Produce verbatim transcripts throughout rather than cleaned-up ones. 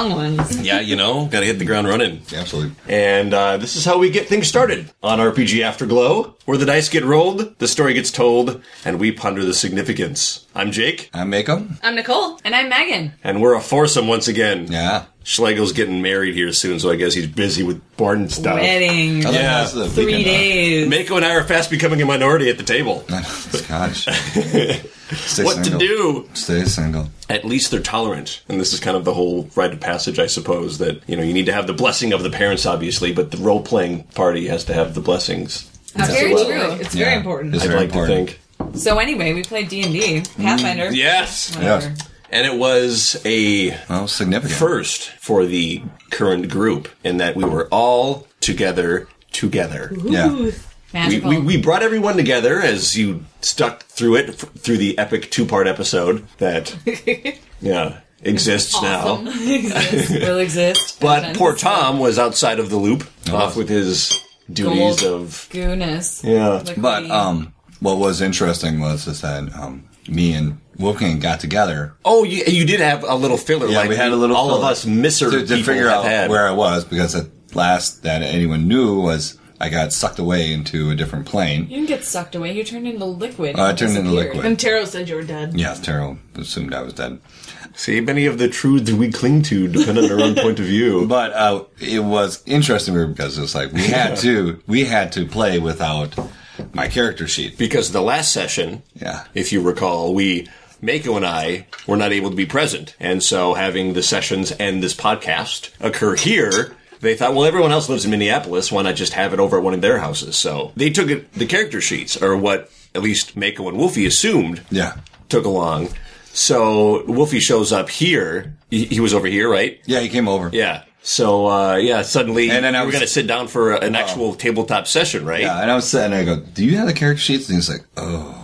long ones. Yeah, you know, gotta hit the ground running. Absolutely. And uh, this is how we get things started on R P G Afterglow, where the dice get rolled, the story gets told, and we ponder the significance. I'm Jake. I'm Mako. I'm Nicole. And I'm Megan. And we're a foursome once again. Yeah. Schlegel's getting married here soon, so I guess he's busy with board stuff. Wedding. Oh, Yeah. that's the Three weekend, days. Mako and I are fast becoming a minority at the table. uh, Gosh. Stay What single. to do? Stay single. At least they're tolerant. And this is kind of the whole rite of passage, I suppose, that, you know, you need to have the blessing of the parents, obviously, but the role-playing party has to have the blessings. That's very Absolutely. true. It's very Yeah. important. It's I'd very like important. to think. So anyway, we played D and D. Pathfinder. Yes. Whatever. Yes. And it was a Well, significant. first for the current group in that we were all together together. Yeah. We, Magical. we, we brought everyone together as you stuck through it, f- through the epic two-part episode that, yeah, exists Awesome. now. Exists. Will exist. But Presents. poor Tom was outside of the loop, Oh. off with his duties Gold. of... Goodness. Yeah. The But queen. um, what was interesting was is that um, me and Wolfgang got together Oh, you, you did have a little filler. Yeah, like we had a little all of filler us misser to, to people figure have out had. where I was, because at last that anyone knew was I got sucked away into a different plane. You didn't get sucked away. You turned into liquid. Uh, I and turned into disappeared. liquid. And Taro said you were dead. Yes, Taro assumed I was dead. See, many of the truths we cling to depend on our own point of view. But uh, it was interesting because it's like we had to we had to play without my character sheet. Because the last session, Yeah. if you recall, we, Mako and I, were not able to be present. And so having the sessions and this podcast occur here, they thought, well, everyone else lives in Minneapolis, why not just have it over at one of their houses? So they took it, the character sheets, or what at least Mako and Wolfie assumed Yeah. took along. So Wolfie shows up here. He, he was over here, right? Yeah, he came over. Yeah. So, uh, yeah, suddenly And then I we were was- going to sit down for an actual tabletop session, right? Yeah, and I was sitting there, I go, do you have the character sheets? And he's like, oh.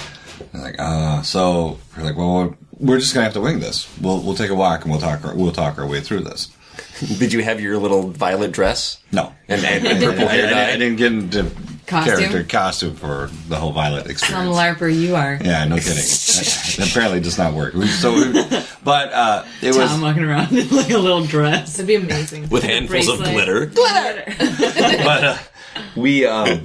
I'm like, uh, so we're like, well, we're just gonna have to wing this. We'll we'll take a walk and we'll talk our, we'll talk our way through this. Did you have your little violet dress? No, And, and I, purple I- hair I- dye? I didn't get into Costume? character costume for the whole Violet Some experience. LARPer you are. Yeah, no kidding. That apparently does not work. We, so, we, but uh, it was. Tom walking around in like a little dress. That'd be amazing. With handfuls of bracelet. glitter. but uh, we um,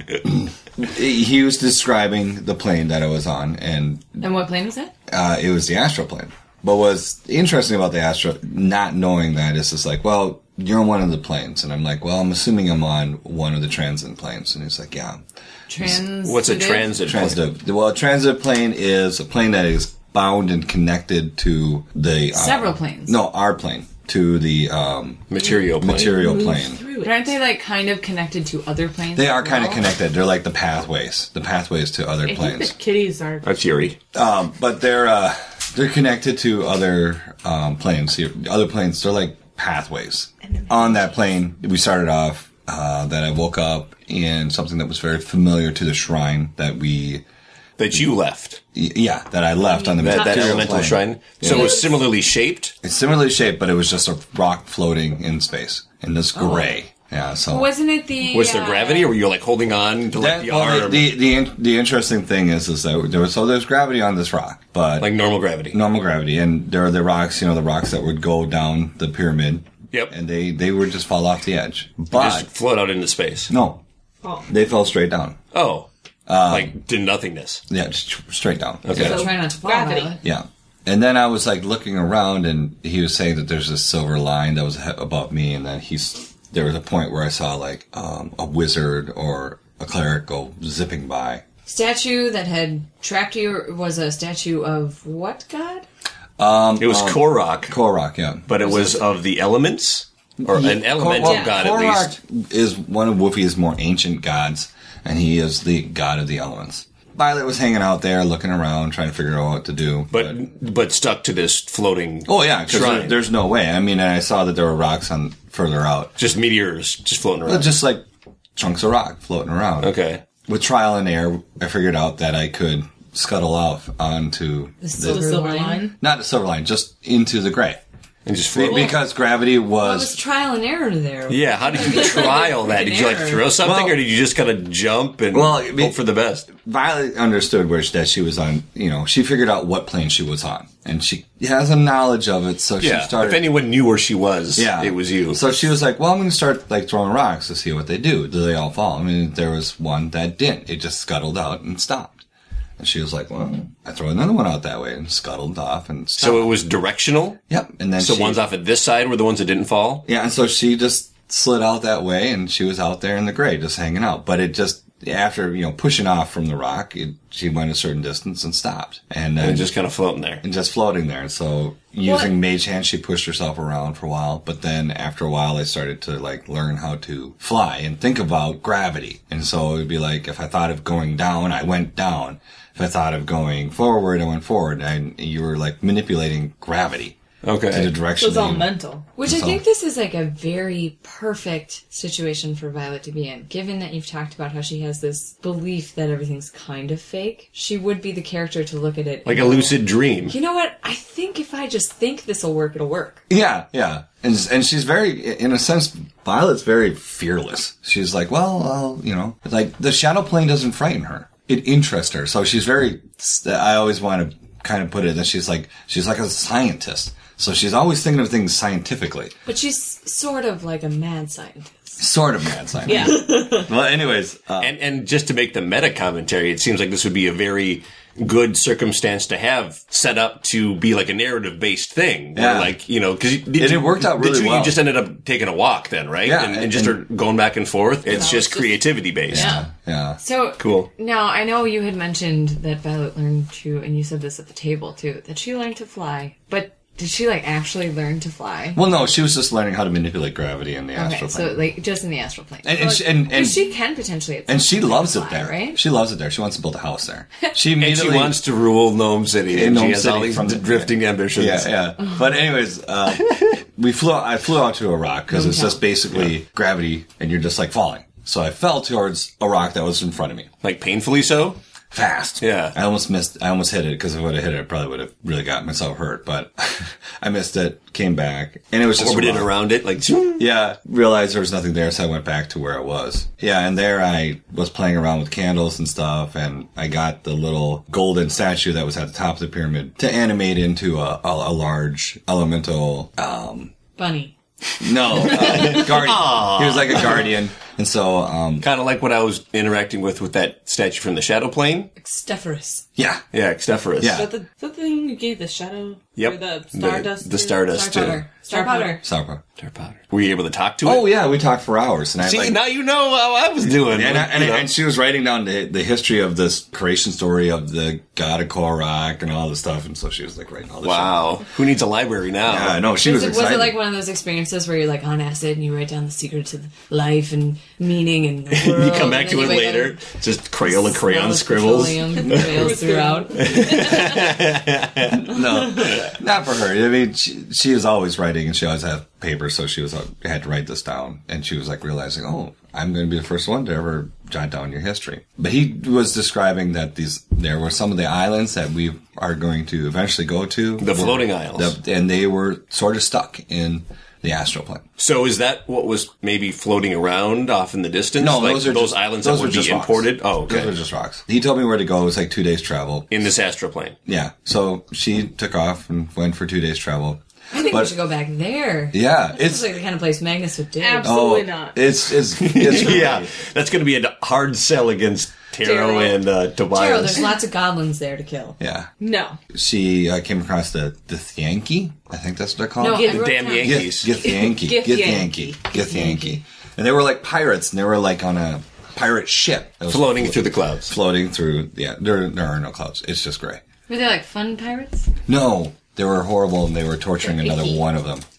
he was describing the plane that I was on, and And what plane was that? uh, it was the astral plane. But what's interesting about the astral, not knowing that, is just like, well, you're on one of the planes, and I'm like, well, I'm assuming I'm on one of the transit planes, and he's like, yeah, Trans. What's a transit? plane? transit. Well, a transit plane is a plane that is bound and connected to the uh, Several planes. No, our plane to the um, Material plane. material plane. Through But it. aren't they like kind of connected to other planes? They are as kind of well? connected. They're like the pathways, the pathways to other I think planes. the kitties are. That's Yuri. Um, but they're uh, they're connected to other um, planes. The other planes, they're like pathways. On that plane, we started off uh, that I woke up in something that was very familiar to the shrine that we, That you left. y- yeah, that I left on the That, that material elemental plane. shrine. So it was similarly shaped. It's similarly shaped, but it was just a rock floating in space, and this gray. Yeah, so Wasn't it the? Was there uh, gravity, or were you like holding on to like That- the well, arm? the, the the in- the interesting thing is is that there was so there's gravity on this rock, but like normal gravity. normal gravity, and there are the rocks, you know, the rocks that would go down the pyramid. Yep. And they they would just fall off the edge. Just But float out into space. no, Oh. they fell straight down. Oh. like to nothingness. Yeah, just straight down. Okay. So try not to fall. Gravity. Violet. Yeah. And then I was like looking around, and he was saying that there's this silver line that was he- above me, and then he's there was a point where I saw like um, a wizard or a cleric go zipping by. Statue that had trapped you was a statue of what god? Um, It was Korok, Korok, yeah. but it was of the elements, or an elemental Korok- god at least. Korok is one of Wolfie's more ancient gods, and he is the god of the elements. Violet was hanging out there, looking around, trying to figure out what to do. But but stuck to this floating. oh yeah, because shrine. there, there's no way. I mean, and I saw that there were rocks on further out, just meteors just floating but around. just like chunks of rock floating around. Okay. With trial and error, I figured out that I could scuttle off onto The The silver, silver line. line. not the silver line, just into the gray. And just Be- float. because gravity Well, it was was. trial and error there. Yeah, how did you trial that? Did you like throw something, Well- or did you just kind of jump and Well, I mean- hope for the best? Violet understood where that she was on. You know, she figured out what plane she was on, and she has a knowledge of it. So she Yeah, started. if anyone knew where she was, Yeah, it was you. So she was like, "Well, I'm going to start like throwing rocks to see what they do. Do they all fall?" I mean, there was one that didn't. It just scuttled out and stopped. And she was like, "Well, I throw another one out that way," and scuttled off and stopped. So it was directional. Yep. And then So she, ones off at this side were the ones that didn't fall. Yeah, and so she just slid out that way, and she was out there in the gray, just hanging out. But it just after you know pushing off from the rock, it, she went a certain distance and stopped, and then And just kind of floating there. and just floating there. So using mage hand, she pushed herself around for a while. But then after a while, I started to like learn how to fly and think about gravity. And so it would be like if I thought of going down, I went down. If I thought of going forward, I went forward. And you were like manipulating gravity Okay. to the So direction. it's all that you- mental. Which I So- think this is like a very perfect situation for Violet to be in. Given that you've talked about how she has this belief that everything's kind of fake, she would be the character to look at it Like and a go, lucid dream. You know what? I think if I just think this'll work, it'll work. Yeah, yeah. And and she's very, in a sense, Violet's very fearless. She's like, well, well, you know, like the shadow plane doesn't frighten her. It interests her. So she's very, I always want to kind of put it that she's like, she's like a scientist. So she's always thinking of things scientifically. But she's sort of like a mad scientist. Sort of mad scientist. Yeah. Well, anyways, uh, And and just to make the meta commentary, it seems like this would be a very good circumstance to have set up to be like a narrative based thing. Where Yeah. like, you know, because And it worked out really did you, well. You just ended up taking a walk then, right? Yeah, And, and and- just are going back and forth. It's No, just it's just- creativity based. Yeah. yeah. So Cool. Now I know you had mentioned that Violet learned to, and you said this at the table too, that she learned to fly. But did she like actually learn to fly? Well, no, she was just learning how to manipulate gravity in the Okay, astral plane. so like just in the astral plane. And- So, and like, she- and- and- 'cause she can potentially, at and some she point loves it fly, there. right? She loves it there. She wants to build a house there. She And she immediately wants to rule Gnome City. In And Gnome she has all City these from the- drifting ambitions. Yeah, yeah. But anyways, uh, we flew. I flew out to a rock because it's just basically gravity, and you're just like falling. So I fell towards a rock that was in front of me, Like painfully so? fast. Yeah. I almost missed. I almost hit it because if I would have hit it, I probably would have really got myself hurt. But I missed it. Came back, and it was just a Orbited rock. around it. Like, zoom. Yeah, realized there was nothing there, so I went back to where I was. Yeah, and there I was playing around with candles and stuff, and I got the little golden statue that was at the top of the pyramid to animate into a, a, a large elemental, um, Bunny. no, uh, guardian. He was like a guardian. And so, um, Kind of like what I was interacting with with that statue from the Shadow Plane. Extephorus. yeah. Yeah, Xtephorus. Yeah. Is that the, is that the thing you gave the shadow? Yep. Or the The- stardust? the to? stardust. Star too. powder. Star powder. Sauerkraut. Star powder. Were you able to talk to it? Oh, yeah, we talked for hours. And I See, like, now you know how I was doing. And, I, and, You know? and she was writing down the, the history of this creation story of the god of Korok and all this stuff. And so she was like writing all this Wow. Who needs a library now? shit. Yeah, no, she Was was it, was excited. it like one of those experiences where you're like on acid and you write down the secrets of life and meaning and the world? You come back and to then it you wake later. up, Just Crayola smell crayon of scribbles. petroleum trails throughout. No, not for her. I mean, she, she was always writing, and she always had paper, so she was uh, had to write this down. And she was like realizing, oh, I'm going to be the first one to ever jot down your history. But he was describing that these there were some of the islands that we are going to eventually go to, The were- floating isles. the- and they were sort of stuck in the astral plane. So is that what was maybe floating around off in the distance? No, like those are those just, islands those that were would just be rocks. imported. Oh, Those okay. were just rocks. He told me where to go. It was like two days travel. In this astral plane. Yeah, so she took off and went for two days travel. I think But- we should go back there. Yeah, This is it's like the kind of place Magnus would dig. Absolutely oh, not. It's it's it's Yeah, that's going to be a hard sell against Taro Taro. and uh, Taro, Tobias. there's lots of goblins there to kill. yeah. No. She uh, came across the the Yankee. I think that's what they're called. No, Get- I wrote Damn down- Yankees. Gith Yankee. Gith Gith Yankee. Yankee. Gith Yankee. And they were like pirates, and they were like on a pirate ship that was Floating flo- through the clouds. floating through. Yeah, there there are no clouds. It's just gray. Were they like fun pirates? No, they were horrible, and they were torturing They're another icky. one of them.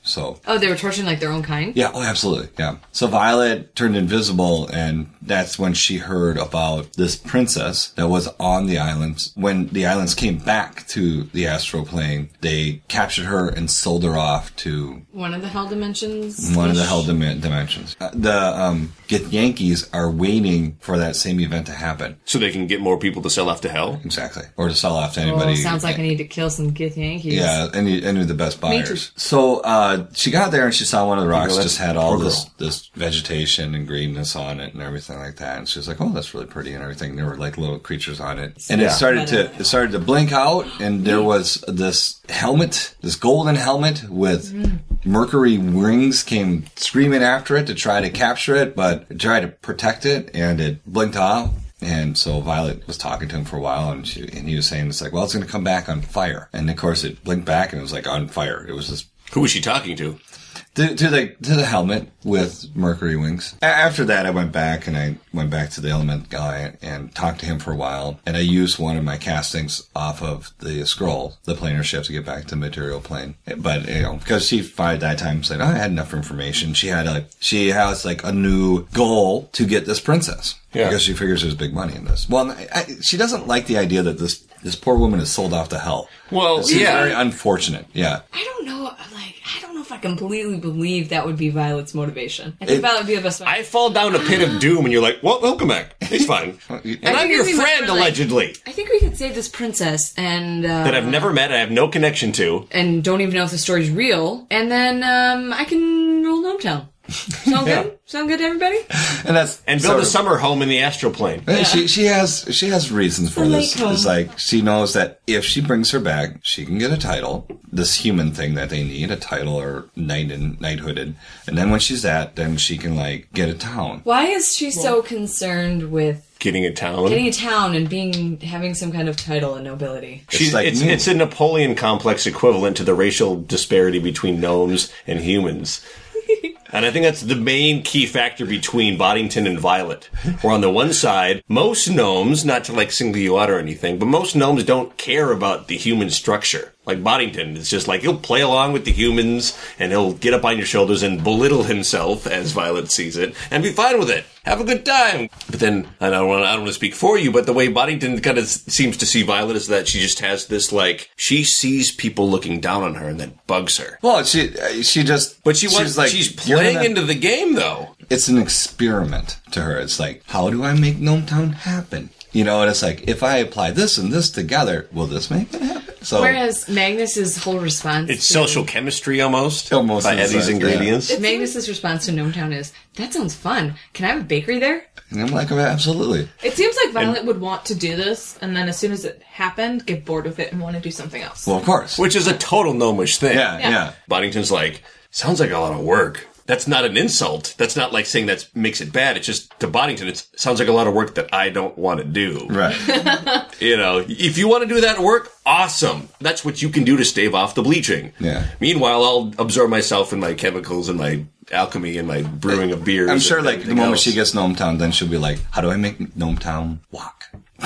So Oh, they were torturing like their own kind? yeah, oh, absolutely, yeah. So Violet turned invisible, and that's when she heard about this princess that was on the islands. When the islands came back to the astral plane, they captured her and sold her off to One of the hell dimensions? one of the hell dim- dimensions. Uh, the um, Yankees are waiting for that same event to happen. So they can get more people to sell off to hell? Exactly. Or to sell off to Oh, anybody. sounds like I need to kill some Gith Yankees. Yeah, any any of the best Me too. buyers. So uh, she got there and she saw one of the rocks that's just had all poor this girl. this vegetation and greenness on it and everything like that. And she was like, "Oh, that's really pretty," and everything. There were like little creatures on it, and Yeah. it started to it started to blink out, and there was this helmet, this golden helmet with Mercury wings came screaming after it to try to capture it, but it tried to protect it, and it blinked off. And so Violet was talking to him for a while, and she, and he was saying, it's like, well, it's going to come back on fire. And of course it blinked back and it was like on fire. It was this Who was she talking to? to, to the to the helmet with Mercury wings. A- After that, I went back and I went back to the element guy and talked to him for a while. And I used one of my castings off of the scroll, the planar shift, to get back to material plane. But you know, because she by that time said, oh, I had enough information. She had a she has like a new goal to get this princess. Yeah. Because she figures there's big money in this. Well, I, I, she doesn't like the idea that this this poor woman is sold off to hell. Well, This is yeah. very unfortunate. Yeah. I don't know, like, I don't know if I completely believe that would be Violet's motivation. I think It- Violet would be the best one. I fall down a pit of doom and you're like, well, he'll come back. He's fine. And I I'm think your it'd be much friend, more like- allegedly. I think we could save this princess and uh, That I've never met, I have no connection to. and don't even know if the story's real, and then um, I can rule Gnome-Town. Sound Yeah. good? Sound good to everybody? And that's And build sort a of- summer home in the astral plane. Uh, She she has she has reasons for The this. lake home. It's like she knows that if she brings her back, she can get a title, this human thing that they need, a title or knight and knighthooded. And then when she's that, then she can like get a town. Why is she so concerned with Getting a town. getting a town and being having some kind of title and nobility? She's, like it's, me. it's a Napoleon complex equivalent to the racial disparity between gnomes and humans. And I think that's the main key factor between Boddington and Violet. Where on the one side, most gnomes, not to like single you out or anything, but most gnomes don't care about the human structure. Like Boddington, it's just like he'll play along with the humans and he'll get up on your shoulders and belittle himself, as Violet sees it, and be fine with it. Have a good time. But then, I don't want to, I don't want to speak for you, but the way Boddington kind of seems to see Violet is that she just has this, like, she sees people looking down on her and that bugs her. Well, she uh, she just But she wants, she's like she's you're playing gonna- into the game, though. It's an experiment to her. It's like, how do I make Gnometown happen? You know, and it's like, if I apply this and this together, will this make it happen? So Whereas Magnus's whole response It's to, social chemistry almost. Almost by in a Eddie's sense, ingredients. Magnus's response to Gnome-Town is, that sounds fun. Can I have a bakery there? and I'm like, oh, absolutely. It seems like Violet would want to do this, and then as soon as it happened, get bored with it and want to do something else. Well, of course. Which is a total gnomish thing. Yeah, Yeah. yeah. Boddington's like, sounds like a lot of work. That's not an insult. That's not like saying that makes it bad. It's just, to Boddington, it sounds like a lot of work that I don't want to do. Right. You know, if you want to do that work, awesome. That's what you can do to stave off the bleaching. Yeah. Meanwhile, I'll absorb myself in my chemicals and my alchemy and my brewing of beers. I'm sure, and like, the everything moment else. she gets Gnometown, then she'll be like, how do I make Gnometown walk?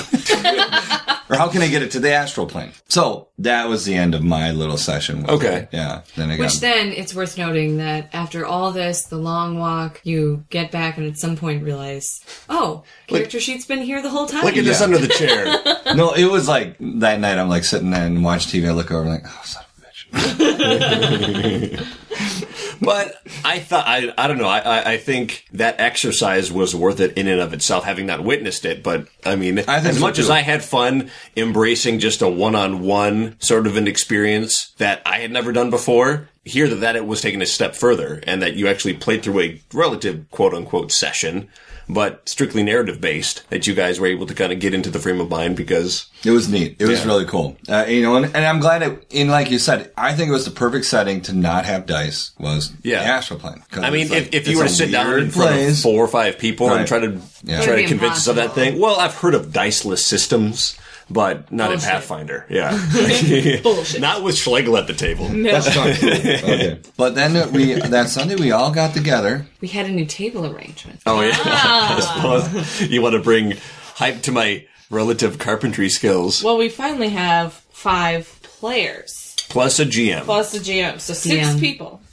Or how can I get it to the astral plane? So, that was the end of my little session. With Okay. it. Yeah. Then I got... Which then, it's worth noting that after all this, the long walk, you get back and at some point realize, oh, character sheet's been here the whole time. Look at this Yeah. under the chair. No, it was like, that night I'm like sitting there and watch T V, I look over and like, oh, son of a bitch. But I thought, I, I don't know, I, I, I think that exercise was worth it in and of itself, having not witnessed it. But, I mean, I think as so, much as too. I had fun embracing just a one-on-one sort of an experience that I had never done before, here that, that it was taken a step further and that you actually played through a relative quote-unquote session, but strictly narrative-based, that you guys were able to kind of get into the frame of mind because... It was neat. It was Yeah. really cool. Uh, you know, and, and I'm glad it, and like you said, I think it was the perfect setting to not have dice was Yeah. the astral plane. 'Cause I mean, it's like, if, if you it's were a to sit down weird in front place. of four or five people Right. and try to Yeah. try It'd to be convince us of that impossible. thing, well, I've heard of diceless systems, but not Bullshit. in Pathfinder. Yeah, Bullshit. not with Schlegel at the table. That's not cool. Okay. But then we, that Sunday, we all got together. we had a new table arrangement. Oh yeah, I suppose you want to bring hype to my relative carpentry skills, Well, we finally have five players plus a G M. plus the G M, so six G M. people.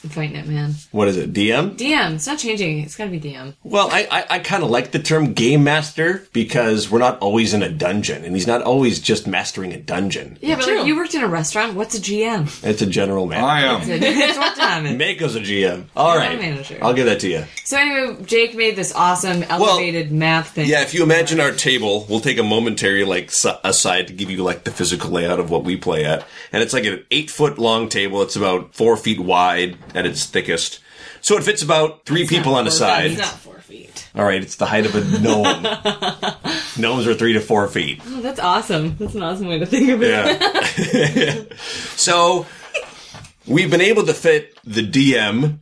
I'm fighting it, man. What is it? D M? D M. It's not changing. It's gotta be D M. Well, I, I, I kind of like the term game master because we're not always in a dungeon, and he's not always just mastering a dungeon. Yeah, but True. like, you worked in a restaurant. What's a G M? It's a general manager. I am. It's what time it- Mako's a G M. All General right. manager. I'll give that to you. So anyway, Jake made this awesome elevated map thing. Yeah, if you imagine our table, we'll take a momentary like s- aside to give you like the physical layout of what we play at, and it's like an eight foot long table. It's about four feet wide at its thickest, so it fits about three It's people not on a four side. It's not four feet. All right, it's the height of a gnome. Gnomes are three to four feet. Oh, that's awesome. That's an awesome way to think of it. Yeah. So we've been able to fit the D M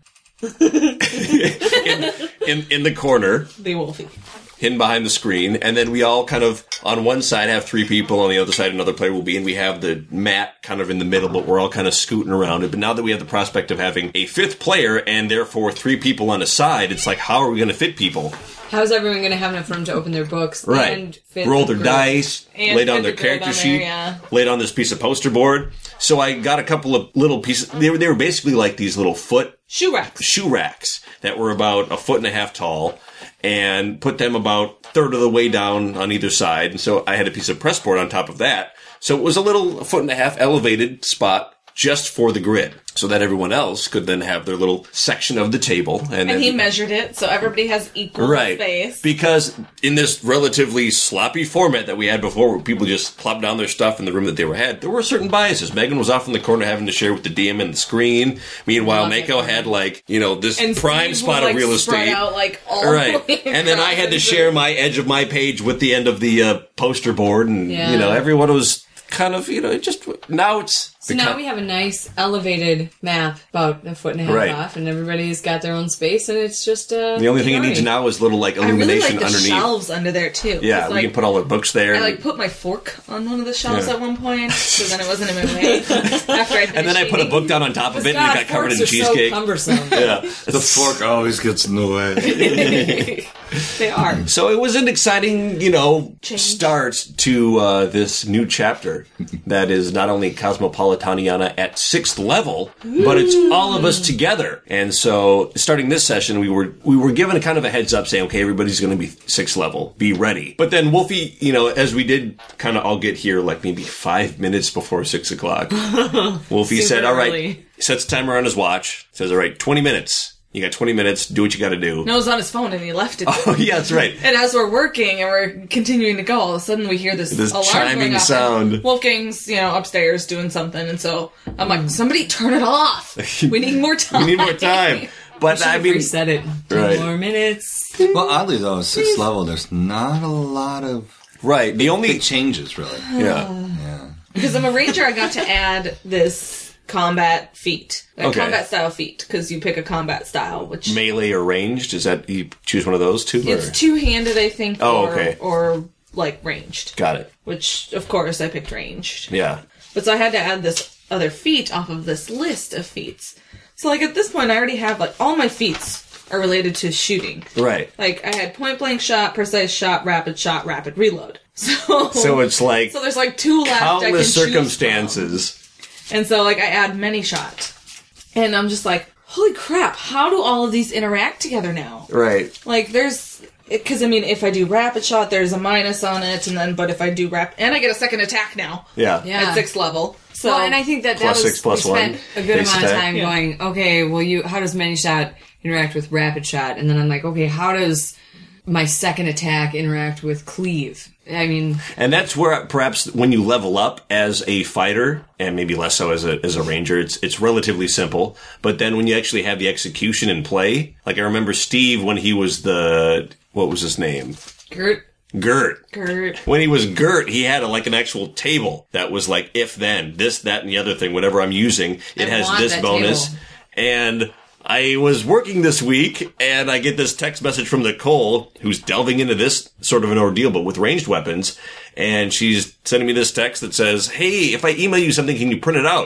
in, in in the corner, The Wolfie. hidden behind the screen, and then we all kind of on one side have three people, on the other side another player will be, and we have the mat kind of in the middle, but we're all kind of scooting around it. But now that we have the prospect of having a fifth player and therefore three people on a side, it's like, how are we going to fit people? How's everyone going to have enough room to open their books Right. and fit Roll the their group? dice, And lay down fit their the grid character on there, sheet, yeah. lay down this piece of poster board. So I got a couple of little pieces. They were, they were basically like these little foot Shoe racks. shoe racks that were about a foot and a half tall, and put them about third of the way down on either side. And so I had a piece of press board on top of that. So it was a little a foot and a half elevated spot just for the grid, so that everyone else could then have their little section of the table. And, And then, he measured it so everybody has equal right, space. because in this relatively sloppy format that we had before, where people just plopped down their stuff in the room that they were had, there were certain biases. Megan was off in the corner having to share with the D M and the screen. Meanwhile, Love Mako it. had like you know this and prime Steve spot would, of like, real spread estate. Out, like, all Right, the way and then I had to across. share my edge of my page with the end of the uh, poster board, and Yeah. you know everyone was kind of you know it just now it's So now we have a nice elevated map about a foot and a half Right. off, and everybody's got their own space, and it's just uh, the only thing it needs Kiari. now is little like I really illumination like the underneath. shelves under there too. Yeah, 'cause, we like, can put all our books there. I like put my fork on one of the shelves Yeah. at one point, so then it wasn't in my way. After I and then I put a book down on top of it, and it God, got covered in forks are cheesecake. So cumbersome. Yeah. The fork always gets in the way. They are. So it was an exciting, you know, Change. start to uh, this new chapter that is not only Cosmopolitaniana at sixth level, but it's all of us together. And so, starting this session, we were we were given a kind of a heads up, saying, "Okay, everybody's going to be sixth level. Be ready." But then Wolfie, you know, as we did kind of all get here, like maybe five minutes before six o'clock, Wolfie Super said, "All right," early. sets a timer on his watch. Says, "All right, twenty minutes. You got twenty minutes. Do what you got to do." No, it was on his phone and he left it. Oh, yeah, that's right. And as we're working and we're continuing to go, all of a sudden we hear this, This alarm chiming going off. sound. Wolfgang's, you know, upstairs doing something, and so I'm like, somebody turn it off. We need more time. We need more time. But I mean, Reset it. Two Right. more minutes. Well, oddly though, sixth level, there's not a lot of right. The only big changes, really. yeah. Yeah. Because I'm a ranger, I got to add this combat feat. A Okay. combat style feat, because you pick a combat style, which melee or ranged. Is that you choose one of those two? it's or- two-handed, I think, Oh, or, okay. or like ranged. Got it. Which, of course, I picked ranged. Yeah. But so I had to add this other feat off of this list of feats. So like at this point, I already have like all my feats are related to shooting. Right. Like I had point blank shot, precise shot, rapid shot, rapid reload. So So it's like so there's like two left. I can countless choose circumstances. from. And so like I add many shot, and I'm just like, holy crap! How do all of these interact together now? Right. Like there's. Because, I mean, if I do rapid shot, there's a minus on it, and then, but if I do rap, and I get a second attack now. Yeah. Yeah. At sixth level. So, Well, and I think that that Plus was six, plus we spent one, a good base amount of attack. time Yeah. going, okay, well, you how does many shot interact with rapid shot? And then I'm like, okay, how does my second attack interact with cleave? I mean, And that's where perhaps when you level up as a fighter, and maybe less so as a as a ranger, it's it's relatively simple. But then when you actually have the execution in play, like I remember Steve when he was the what was his name? Gert, Gert. Gert. When he was Gert, he had a, like an actual table that was like if then this that and the other thing, whatever I'm using, it I has want this that bonus. table. And I was working this week, and I get this text message from Nicole, who's delving into this sort of an ordeal, but with ranged weapons. And she's sending me this text that says, "Hey, if I email you something, can you print it out?"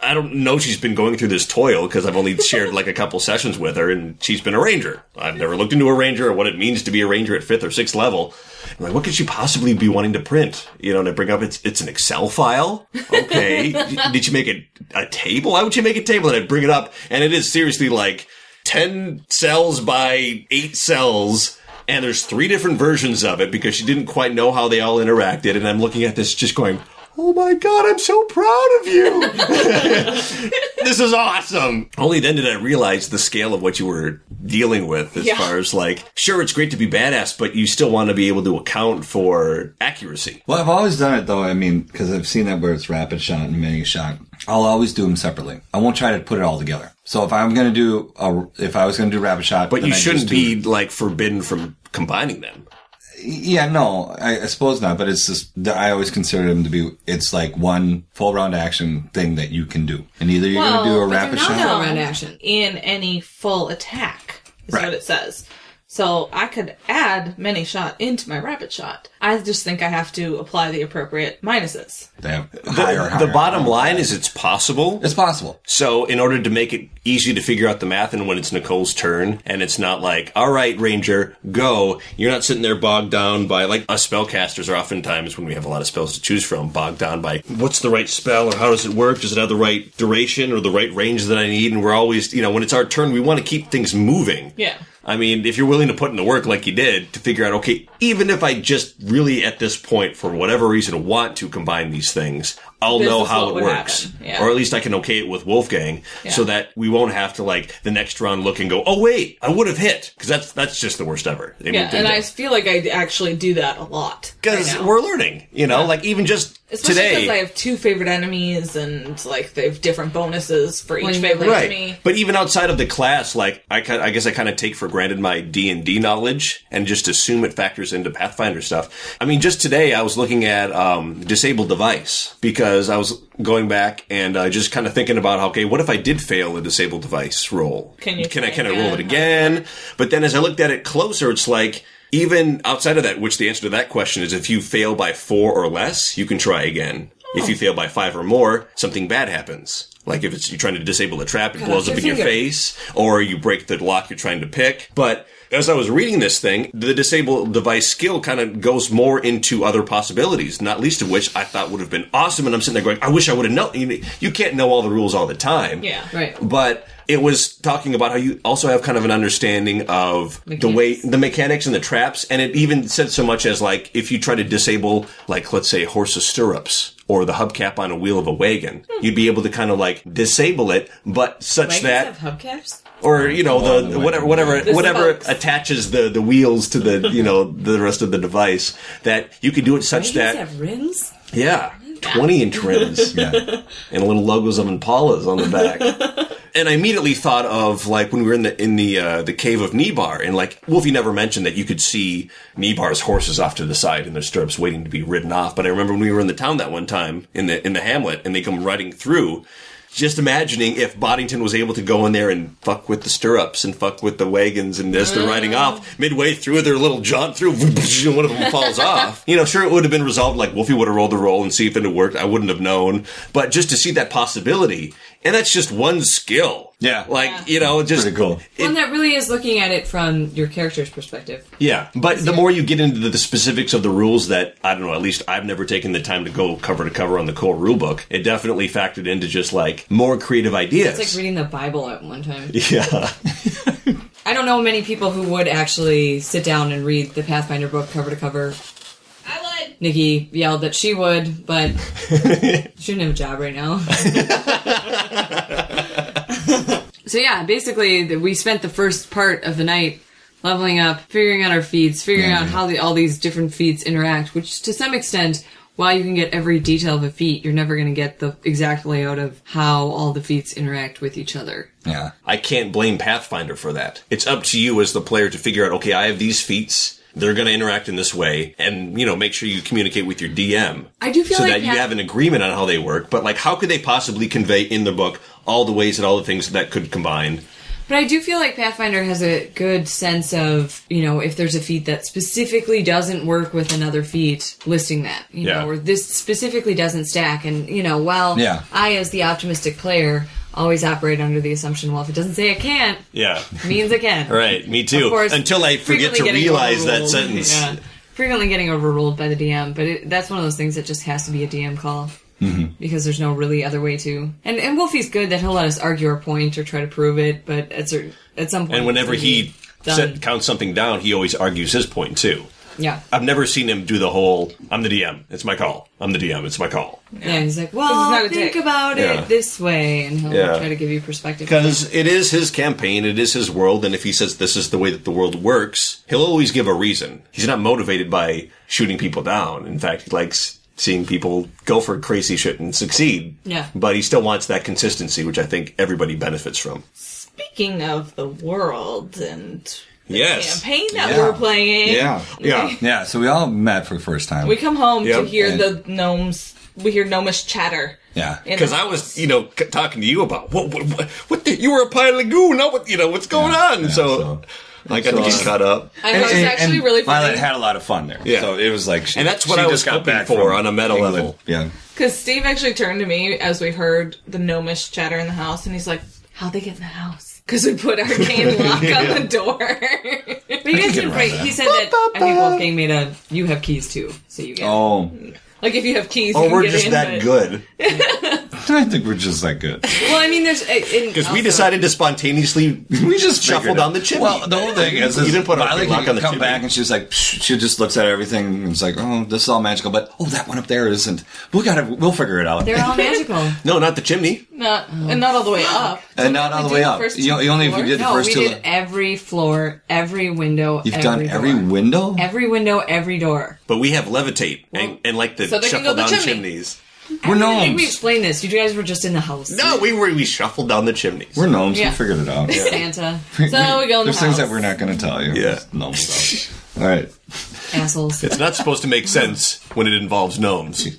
I don't know she's been going through this toil because I've only shared like a couple sessions with her, and she's been a ranger. I've never looked into a ranger or what it means to be a ranger at fifth or sixth level. I'm like, what could she possibly be wanting to print? You know, and I bring up, it's it's an Excel file. Okay. Did you make a, a table? Why would you make a table? And I bring it up, and it is seriously like ten cells by eight cells. And there's three different versions of it because she didn't quite know how they all interacted. And I'm looking at this just going, oh my God, I'm so proud of you. This is awesome. Only then did I realize the scale of what you were dealing with as Yeah. far as like, sure, it's great to be badass, but you still want to be able to account for accuracy. Well, I've always done it though. I mean, because I've seen that where it's rapid shot and mini shot. I'll always do them separately. I won't try to put it all together. So if I'm going to do, a, if I was going to do rapid shot, But then you I'd shouldn't just do- be like forbidden from combining them. Yeah, no, I, I suppose not. But it's just that I always consider them to be. It's like one full round action thing that you can do, and either you're Well, going to do a but rapid they're not shot. full round action. In any full attack is Right. what it says. So I could add many shot into my rapid shot. I just think I have to apply the appropriate minuses. They have The, higher, higher, the bottom higher. line is it's possible. It's possible. So in order to make it easy to figure out the math, and when it's Nicole's turn, and it's not like, all right, Ranger, go, you're not sitting there bogged down by, like, us spellcasters are oftentimes, when we have a lot of spells to choose from, bogged down by what's the right spell, or how does it work, does it have the right duration, or the right range that I need, and we're always, you know, when it's our turn, we want to keep things moving. Yeah. I mean, if you're willing to put in the work like you did to figure out, okay, even if I just really at this point, for whatever reason, want to combine these things, I'll This know is how what it would works. happen. Yeah. Or at least I can okay it with Wolfgang so Yeah. that we won't have to, like, the next round look and go, oh, wait, I would have hit. Because that's, that's just the worst ever. I mean, Yeah, and I feel like I actually do that a lot. Because right now. we're learning, you know, like even just Especially today. because I have two favorite enemies and, like, they have different bonuses for each Well, favorite Right, enemy. but even outside of the class, like I, ki- I guess I kind of take for granted my D and D knowledge and just assume it factors into Pathfinder stuff. I mean, just today I was looking at um, disabled device because I was going back and uh, just kind of thinking about how, okay, what if I did fail a disabled device roll? Can you can I try can I roll it again? again? But then as I looked at it closer, it's like. Even outside of that, which the answer to that question is if you fail by four or less, you can try again. If you fail by five or more, something bad happens. Like if it's you're trying to disable a trap, it Cut blows off up in your your finger. face, or you break the lock you're trying to pick. But as I was reading this thing, the disable device skill kind of goes more into other possibilities, not least of which I thought would have been awesome. And I'm sitting there going, I wish I would have known. You, you can't know all the rules all the time. Yeah. Right. But it was talking about how you also have kind of an understanding of the way, Mechanics. the mechanics and the traps. And it even said so much as like, if you try to disable, like, let's say horse's stirrups or the hubcap on a wheel of a wagon, you'd be able to kind of like disable it, but such Wagons that, have hubcaps? or, you know, Oh, the, the whatever, wagon. whatever, The whatever spokes. attaches the, the wheels to the, you know, the rest of the device, that you could do it such Wagons that, have rims? yeah, twenty inch rims. Yeah. And little logos of Impalas on the back. And I immediately thought of like when we were in the in the uh, the cave of Nibar, and like Wolfie never mentioned that you could see Nibar's horses off to the side in their stirrups waiting to be ridden off. But I remember when we were in the town that one time in the in the hamlet, and they come riding through. Just imagining if Boddington was able to go in there and fuck with the stirrups and fuck with the wagons, and as they're riding off, midway through their little jaunt through, one of them falls off. You know, sure, it would have been resolved, like Wolfie would have rolled the roll and see if it had worked. I wouldn't have known. But just to see that possibility, and that's just one skill. Yeah. Like, Yeah. you know, just... Pretty cool. Well, and that really is looking at it from your character's perspective. Yeah, but the more you get into the, the specifics of the rules that, I don't know, at least I've never taken the time to go cover to cover on the core rulebook, it definitely factored into just, like, more creative ideas. It's like reading the Bible at one time. Yeah. I don't know many people who would actually sit down and read the Pathfinder book cover to cover. I would. Nikki yelled that she would, but she didn't have a job right now. So yeah, basically the- we spent the first part of the night leveling up, figuring out our feats, figuring Yeah. out how the, all these different feats interact, which to some extent, while you can get every detail of a feat, you're never going to get the exact layout of how all the feats interact with each other. Yeah. I can't blame Pathfinder for that. It's up to you as the player to figure out, okay, I have these feats, they're going to interact in this way, and, you know, make sure you communicate with your D M. I do feel so like that you Path- have an agreement on how they work, but, like, how could they possibly convey in the book all the ways and all the things that could combine? But I do feel like Pathfinder has a good sense of, you know, if there's a feat that specifically doesn't work with another feat, listing that, you Yeah. know, or this specifically doesn't stack. And, you know, while Yeah. I, as the optimistic player, always operate under the assumption, well, if it doesn't say it can't, Yeah. it means it can. Right, me too. Of course, Until I forget frequently to getting realize that overruled. sentence. Yeah. Frequently getting overruled by the D M, but it, that's one of those things that just has to be a D M call. Mm-hmm. Because there's no really other way to. And and Wolfie's good that he'll let us argue our point or try to prove it, but at, cer- at some point... And whenever it's gonna he be done. set, counts something down, he always argues his point too. Yeah. I've never seen him do the whole, I'm the D M, it's my call. I'm the D M, it's my call. Yeah, he's like, he's not well, a think dick. about Yeah. it this way, and he'll Yeah. try to give you perspective. Because it is his campaign, it is his world, and if he says this is the way that the world works, he'll always give a reason. He's not motivated by shooting people down. In fact, he likes seeing people go for crazy shit and succeed. Yeah. But he still wants that consistency, which I think everybody benefits from. Speaking of the world and the Yes. campaign that Yeah. we're playing. Yeah. Yeah. Yeah, so we all met for the first time. We come home to Yep. hear And- the gnomes. We hear gnomish chatter. yeah. in Because the I house. was, you know, c- talking to you about what, what, what, what the, you were a pilot lagoon. Now what, you know, what's going Yeah, on? yeah, so, so- I got so, to get uh, caught up. I thought it was actually and really Violet funny. had a lot of fun there. Yeah. So it was like she, And that's what she I was just got hoping back for from on a meta England. level. Yeah. Because Steve actually turned to me as we heard the gnomish chatter in the house, and he's like, "How'd they get in the house?" Because we put arcane lock on the door. But you guys get did around great. that. He said that, I think Wolfgang made a, you have keys too, so you get Oh, Like if you have keys, you Or can we're get just in, that but- good. I think we're just that good. Well, I mean, there's... Because we decided to spontaneously We just shuffle figured down it. the chimney. Well, the whole thing is, You is didn't put a Violet lock can on the come chimney. back and she's like, psh, she just looks at everything and it's like, oh, this is all magical, but oh, that one up there isn't. We gotta, we'll figure it out. They're all magical. No, not the chimney. Not, and not all the way up. and not all We the do way the up. first You, two you only if you floors? did the No, first we two. did every floor, every window, You've every done door. every window. Every window, every door. But we have levitate and, and like the So they can shuffle go the down chimney. chimneys. We're I think we gnomes. explained this. You guys were just in the house. No, we were we shuffled down the chimneys. We're gnomes. Yeah. We figured it out. Santa. So we go in the There's things house. that we're not going to tell you. Yeah. Gnome stuff. All right. Assholes. It's not supposed to make sense when it involves gnomes.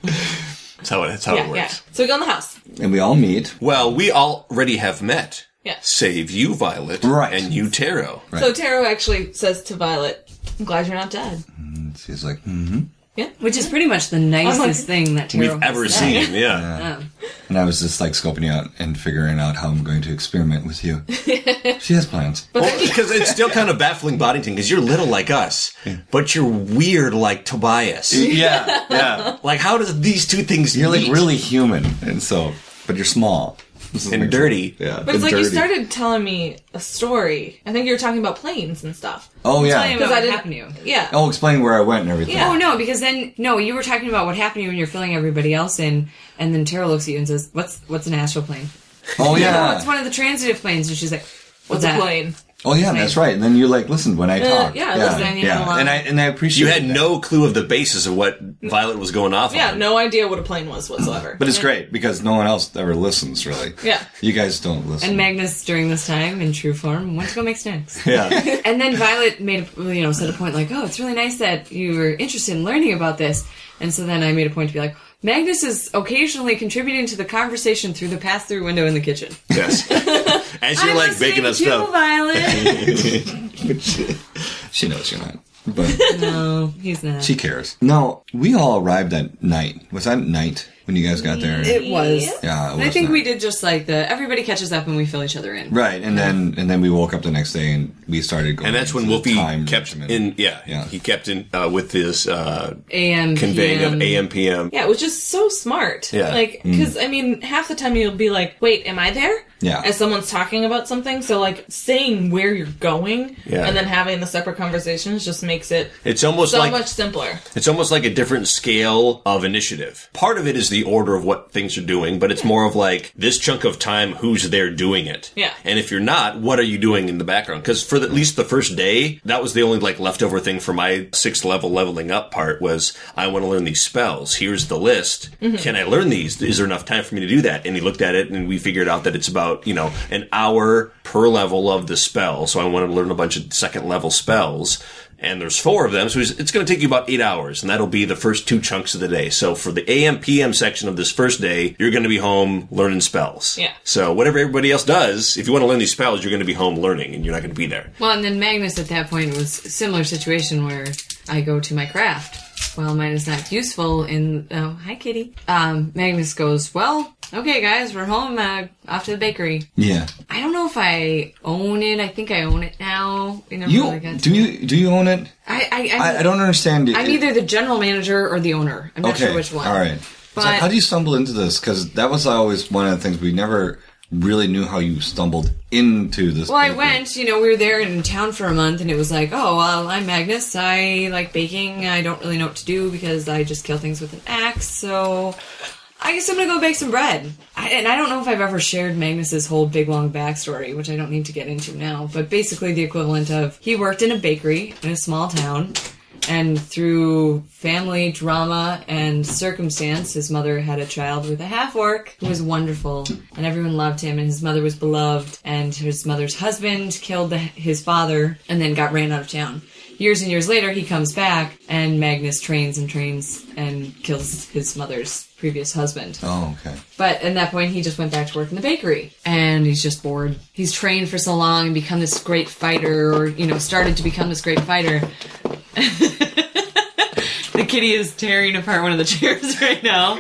That's how it, that's how Yeah, it yeah. works. So we go in the house. And we all meet. Well, we already have met. Yeah. Save you, Violet. Right. And you, Taro. Right. So Taro actually says to Violet, "I'm glad you're not dead." And she's like, hmm. Yeah. Which is pretty much the nicest I'm like- thing that Taro We've ever has said. seen, yeah. Um, And I was just like scoping you out and figuring out how I'm going to experiment with you. She has plans. Well, because it's still kind of baffling, Boddington, because you're little like us, but you're weird like Tobias. Yeah, yeah. Like, how does these two things You're like meet? really human, and so, but you're small. This is And like- dirty. Yeah, But it's and like you dirty. started telling me a story. I think you were talking about planes and stuff. Oh Tell me yeah. about Because what I didn't- happened to you. Yeah. Oh, explain where I went and everything. Yeah. Oh no, because then no, you were talking about what happened to you when you're filling everybody else in, and then Tara looks at you and says, "What's what's an astral plane?" Oh Oh, yeah. it's one of the transitive planes, and she's like, "What's, What's that?" a plane? Oh yeah, that's right. And then you like listened when I talked. yeah, I yeah, listened, you had a yeah. lot. And I and I appreciate You had that. no clue of the basis of what Violet was going off Yeah, on. no idea what a plane was whatsoever. But it's great because no one else ever listens really. Yeah. You guys don't listen. And Magnus, during this time, in true form, went to go make snacks. Yeah. And then Violet made, a, you know, said a point like, "Oh, it's really nice that you were interested in learning about this." And so then I made a point to be like, Magnus is occasionally contributing to the conversation through the pass-through window in the kitchen. Yes. As you're I'm like listening baking us too, stuff. Violet. She knows you're not. But No, he's not. she cares. No, we all arrived at night. Was that night when you guys got there? It was. yeah, it And I was think night. we did just like the everybody catches up and we fill each other in. Right, and then and then we woke up the next day and we started going. And that's when into the Wolfie time kept regimen. in, yeah, Yeah. he kept in uh, with his uh, A M conveying P M. of A M P M. Yeah, which is so smart. Yeah. Like, because, I mean, half the time you'll be like, wait, am I there? Yeah. As someone's talking about something. So, like, saying where you're going Yeah. and then having the separate conversations just makes it It's almost so like much simpler. it's almost like a different scale of initiative. Part of it is the order of what things are doing, but it's more of like this chunk of time, who's there doing it? Yeah. And if you're not, what are you doing in the background? Because for the, at least the first day, that was the only like leftover thing for my sixth level leveling up part was I want to learn these spells. Here's the list. Can I learn these? Is there enough time for me to do that? And he looked at it and we figured out that it's about, you know, an hour per level of the spell. So I wanted to learn a bunch of second level spells. and there's four of them, so it's going to take you about eight hours, and that'll be the first two chunks of the day. So for the A M P M section of this first day, you're going to be home learning spells. Yeah. So whatever everybody else does, if you want to learn these spells, you're going to be home learning, and you're not going to be there. Well, and then Magnus at that point was a similar situation where I go to my craft. Well, mine is not useful in... Oh, hi, kitty. Um, Magnus goes, well, okay, guys, we're home, uh, off to the bakery. Yeah. I don't know if I own it. I think I own it now. You know, You like I do you do you own it? I, I, I, I don't understand. I'm either the general manager or the owner. I'm not Okay, sure which one. all right. But So how do you stumble into this? Because that was always one of the things we never really knew how you stumbled into this. Well, I bakery. went, you know, we were there in town for a month, and it was like, oh, well, I'm Magnus. I like baking. I don't really know what to do because I just kill things with an axe, so I guess I'm gonna go bake some bread. I, and I don't know if I've ever shared Magnus's whole big, long backstory, which I don't need to get into now, but basically the equivalent of he worked in a bakery in a small town, and through family drama and circumstance, his mother had a child with a half-orc who was wonderful, and everyone loved him, and his mother was beloved, and his mother's husband killed the, his father and then got ran out of town. Years and years later, he comes back, and Magnus trains and trains and kills his mother's previous husband. Oh, okay. But at that point, he just went back to work in the bakery. And he's just bored. He's trained for so long and become this great fighter, or, you know, started to become this great fighter. The kitty is tearing apart one of the chairs right now.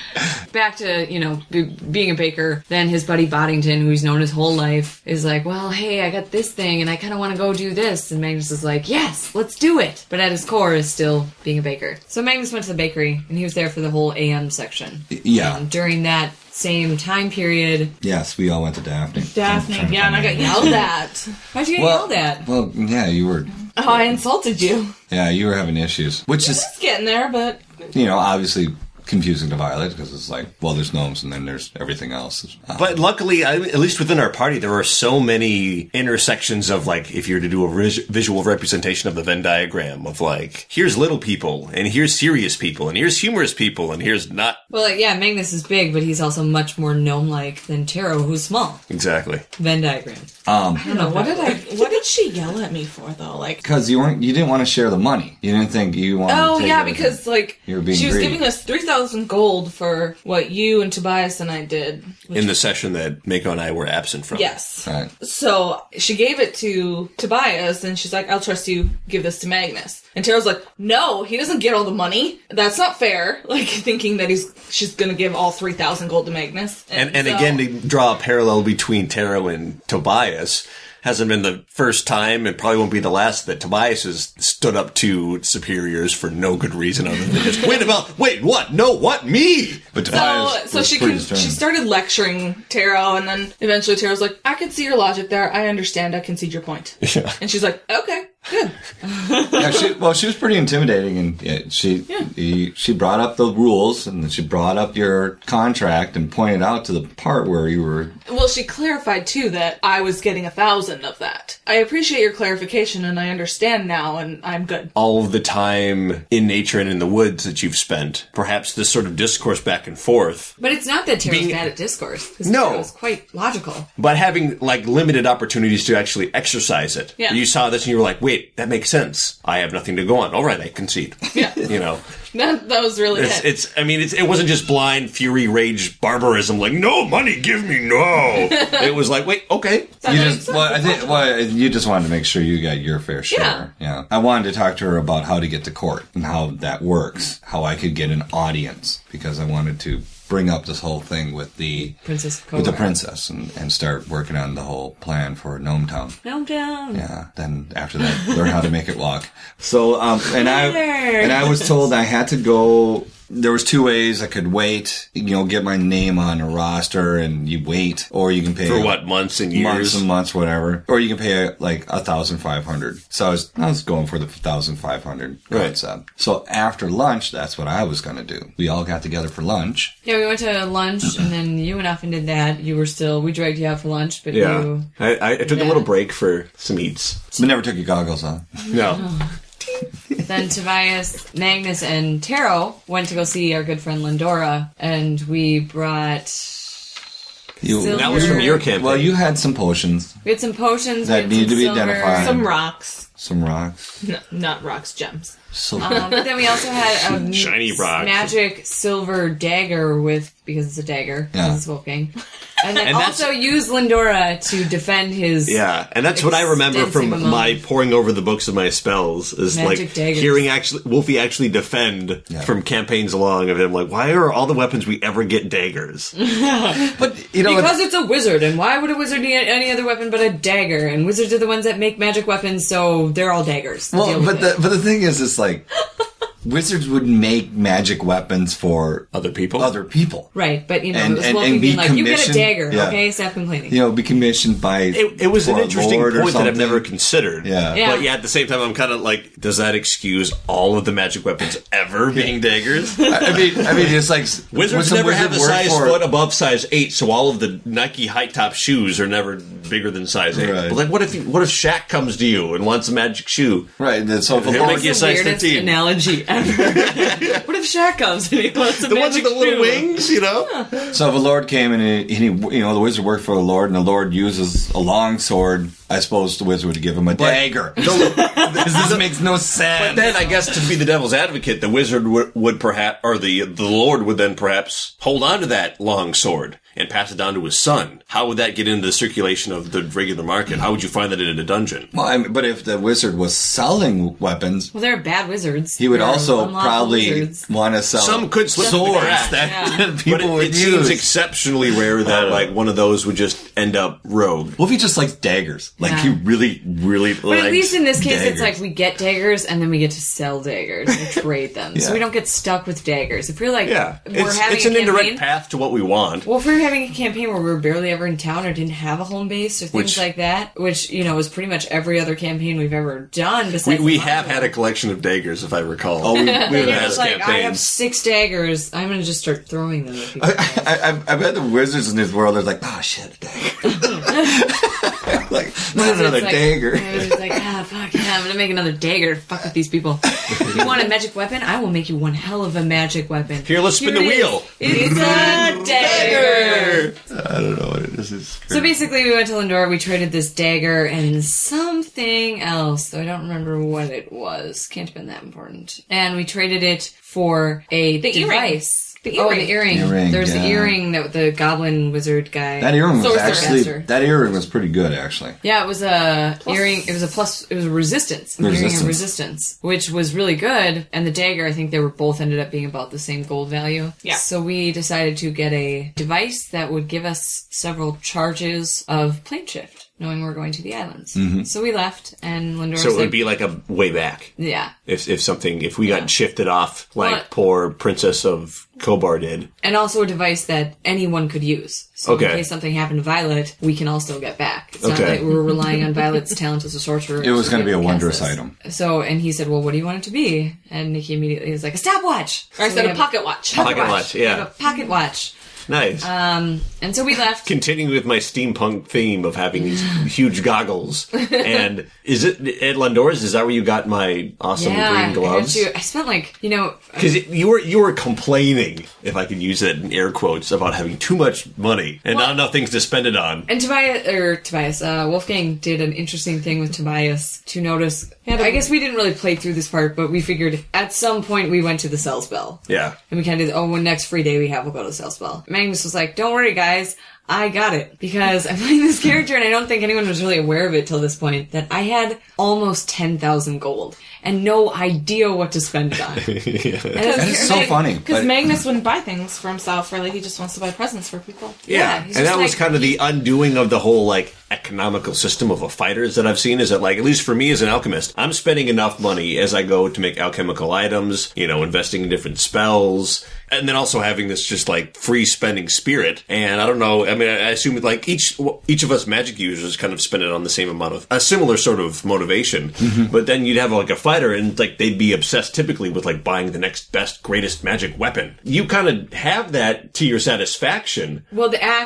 Back to, you know, b- being a baker. Then his buddy Boddington, who he's known his whole life, is like, well, hey, I got this thing, and I kind of want to go do this. And Magnus is like, yes, let's do it. But at his core is still being a baker. So Magnus went to the bakery, and he was there for the whole A M section. Yeah. And during that same time period... Yes, we all went to Daphne. Daphne, I'm trying to yeah, and I find got my- yelled at. Why'd you get Well, yelled at? well, yeah, you were. Oh, I insulted you. Yeah, you were having issues, which is, It's getting there, but you know, obviously confusing to Violet because it's like, well, there's gnomes and then there's everything else. Uh, But luckily, I, at least within our party, there are so many intersections of, like, if you were to do a vis- visual representation of the Venn diagram of, like, here's little people, and here's serious people, and here's humorous people, and here's not. Well, like, yeah, Magnus is big, but he's also much more gnome-like than Taro, who's small. Exactly. Venn diagram. um, I don't know. What did I? What did she yell at me for though? Like, because you weren't, you didn't want to share the money. You didn't think you wanted. oh to take yeah, everything. because like You were being she was greedy. giving us three thousand gold for what you and Tobias and I did. which- In the session that Mako and I were absent from. yes. Right. So she gave it to Tobias, and she's like, "I'll trust you. Give this to Magnus." And Taro's like, "No, he doesn't get all the money. That's not fair." Like thinking that he's she's gonna give all three thousand gold to Magnus. And, and so- again, to draw a parallel between Taro and Tobias, hasn't been the first time and probably won't be the last that Tobias has stood up to superiors for no good reason other than just, wait about, wait, what? No, what? Me? But So, Tobias so was she pretty can, she determined. started lecturing Taro, and then eventually Taro's like, "I can see your logic there. I understand. I concede your point." Yeah. And she's like, "Okay, good." yeah, she, well, she was pretty intimidating, and yeah, she he, she brought up the rules, and then she brought up your contract and pointed out to the part where you were. Well, she clarified too that I was getting a thousand of that. I appreciate your clarification, and I understand now, and I'm good. All of the time in nature and in the woods that you've spent, perhaps this sort of discourse back and forth, But it's not that Taro's Being- bad at discourse. Because No. Taro's quite logical. but having like limited opportunities to actually exercise it. Yeah. You saw this and you were like, wait, that makes sense. I have nothing to go on. All right, I concede. Yeah. You know, That that was really it's, it. it's, I mean, it's, it wasn't just blind fury, rage, barbarism, like, no money, give me no. It was like, wait, okay. You just, well, I think, well, you just wanted to make sure you got your fair share. Yeah. Yeah. I wanted to talk to her about how to get to court and how that works, how I could get an audience, because I wanted to bring up this whole thing with the Princess with the Kovar. princess and, and start working on the whole plan for Gnome Town. No down. Yeah. Then after that, learn how to make it walk. So, um, and I and I was told I had to go. There was two ways I could wait, you know, get my name on a roster, and you wait, or you can pay For what, months and years? months and months, whatever, or you can pay like a thousand five hundred. So I was I was going for the thousand five hundred Right. concept. So after lunch, that's what I was going to do. We all got together for lunch. Yeah, we went to lunch, and then you went off and did that. You were still, we dragged you out for lunch, but Yeah. you... I, I took a Yeah. little break for some eats. We never took your goggles off. No. Then Tobias, Magnus, and Taro went to go see our good friend Lindora, and we brought... You, Silver. That was from your campaign. well, you had some potions We had some potions. That we had need some to be silver. identified. Some rocks. Some rocks. No, not rocks, gems. So Um, but then we also had a Shiny rocks. magic silver dagger with, because it's a dagger, Yeah. because it's Wolfgang. And then And that's- also used Lindora to defend his... Yeah, and that's what I remember from Extensive my amount. poring over the books of my spells is Magic like daggers. hearing actually Wolfie actually defend Yeah. from campaigns along of him like, why are all the weapons we ever get daggers? but you know, Because it's a wizard, and why would a wizard need any other weapon but a dagger? And wizards are the ones that make magic weapons, so they're all daggers. Deal well, with but it. the but the thing is, it's like wizards would make magic weapons for Other people? other people. Right, but you know, And- it was and- Wolfie and be being like, you get a commissioned- dagger, yeah. okay? Stop complaining. You know, be commissioned by. It, it was an for a interesting lord or point that I've something. never considered. Yeah. Yeah. But yeah, at the same time, I'm kind of like, does that excuse all of the magic weapons ever being daggers? I I mean, I mean, it's like Wizards what's a never wizard have a word size for- foot above size eight, so all of the Nike high top shoes are never bigger than size eight. Right. But like, what if you, what if Shaq comes to you and wants a magic shoe? Right. and So if a He'll lord, make you a That's the size weirdest fifteen. analogy ever. What if Shaq comes and he wants a The ones magic with the little shoe? wings, you know? so if a lord came and he, and he, you know, the wizard worked for a lord, and the lord uses a long sword, I suppose the wizard would give him a dagger. this, this makes no sense. But then, I guess, to be the devil's advocate, the wizard would, would perhaps, or the the lord would then perhaps hold on to that long sword and pass it down to his son. How would that get into the circulation of the regular market? How would you find that in a dungeon? Well, I mean, but if the wizard was selling weapons, Well, they're bad wizards. he would They're also unlawful probably wizards. want to sell Some could slip through the swords cracks. that Yeah. people But it, would it use. seems exceptionally rare that like one of those would just end up rogue. What if he just likes daggers? Like Yeah. he really, really. But at least in this case, daggers. it's like we get daggers and then we get to sell daggers and trade them. So Yeah. we don't get stuck with daggers. If we're like, Yeah, we're it's, having it's a an campaign, indirect path to what we want. well, if we were having a campaign where we were barely ever in town or didn't have a home base or things Which- like that, which, you know, is pretty much every other campaign we've ever done We, besides we the have Marvel. had a collection of daggers, if I recall. Oh, we, we And would you're have just like, I have campaigns. six daggers. I'm going to just start throwing them at people. I, I, I bet the wizards in this world are like, oh shit, a dagger. like, not It's another like, dagger. It's like, ah, fuck yeah, I'm gonna make another dagger to fuck with these people. You want a magic weapon? I will make you one hell of a magic weapon. Here, let's spin the it is. wheel. It's a dagger. I don't know what it is. It's So basically, we went to Lindora, we traded this dagger and something else, though I don't remember what it was. Can't have been that important. And we traded it for a The earring. device. The Oh, earring. the earring. Earring, There's the yeah. earring that the goblin wizard guy. that earring was Sorcerer actually master. that earring was pretty good actually. Yeah, it was a earring. It was a plus. It was a resistance. An earring of Resistance. resistance, which was really good. And the dagger, I think they were both ended up being about the same gold value. Yeah. So we decided to get a device that would give us several charges of plane shift, knowing we're going to the islands. So we left, and Lindora So it said, would be like a way back. yeah. If, if something, if we Yeah. got shifted off like Well- poor Princess of Kobar did. And also a device that anyone could use. So Okay. in case something happened to Violet, we can all still get back. It's not Okay. like we're relying on Violet's talent as a sorcerer. It was going to be a cast wondrous this. item. So, and he said, well, what do you want it to be? And Nikki immediately was like, a stopwatch. Or I So said we a have pocket watch. Pocket watch, We have yeah. a pocket watch. Nice. Um, and so we left. Continuing with my steampunk theme of having these huge goggles. And is it at Londora's? Is that where you got my awesome yeah, green I, got gloves? you. I spent like, you know, Because you were you were complaining, if I could use that in air quotes, about having too much money and Well- not enough things to spend it on. and Tobias, or Tobias, uh, Wolfgang did an interesting thing with Tobias to notice. I guess we didn't really play through this part, but we figured at some point we went to the Cell Spell. Yeah. And we kind of did, oh, when next free day we have, we'll go to the Cell Spell. Magnus was like, don't worry, guys. I got it. Because I'm playing this character, and I don't think anyone was really aware of it till this point, that I had almost ten thousand gold and no idea what to spend it on. That is so funny. Because but- Magnus wouldn't buy things for himself, really. He just wants to buy presents for people. Yeah, Yeah, he's and just that was like- kind of the undoing of the whole like economical system of a fighters that I've seen. Is that like at least for me as an alchemist, I'm spending enough money as I go to make alchemical items, you know, investing in different spells, and then also having this just like free spending spirit. And I don't know, I mean, I assume like each each of us magic users kind of spend it on the same amount of a similar sort of motivation. But then you'd have like a fighter, and like they'd be obsessed typically with like buying the next best, greatest magic weapon. You kind of have that to your satisfaction. Well, the axe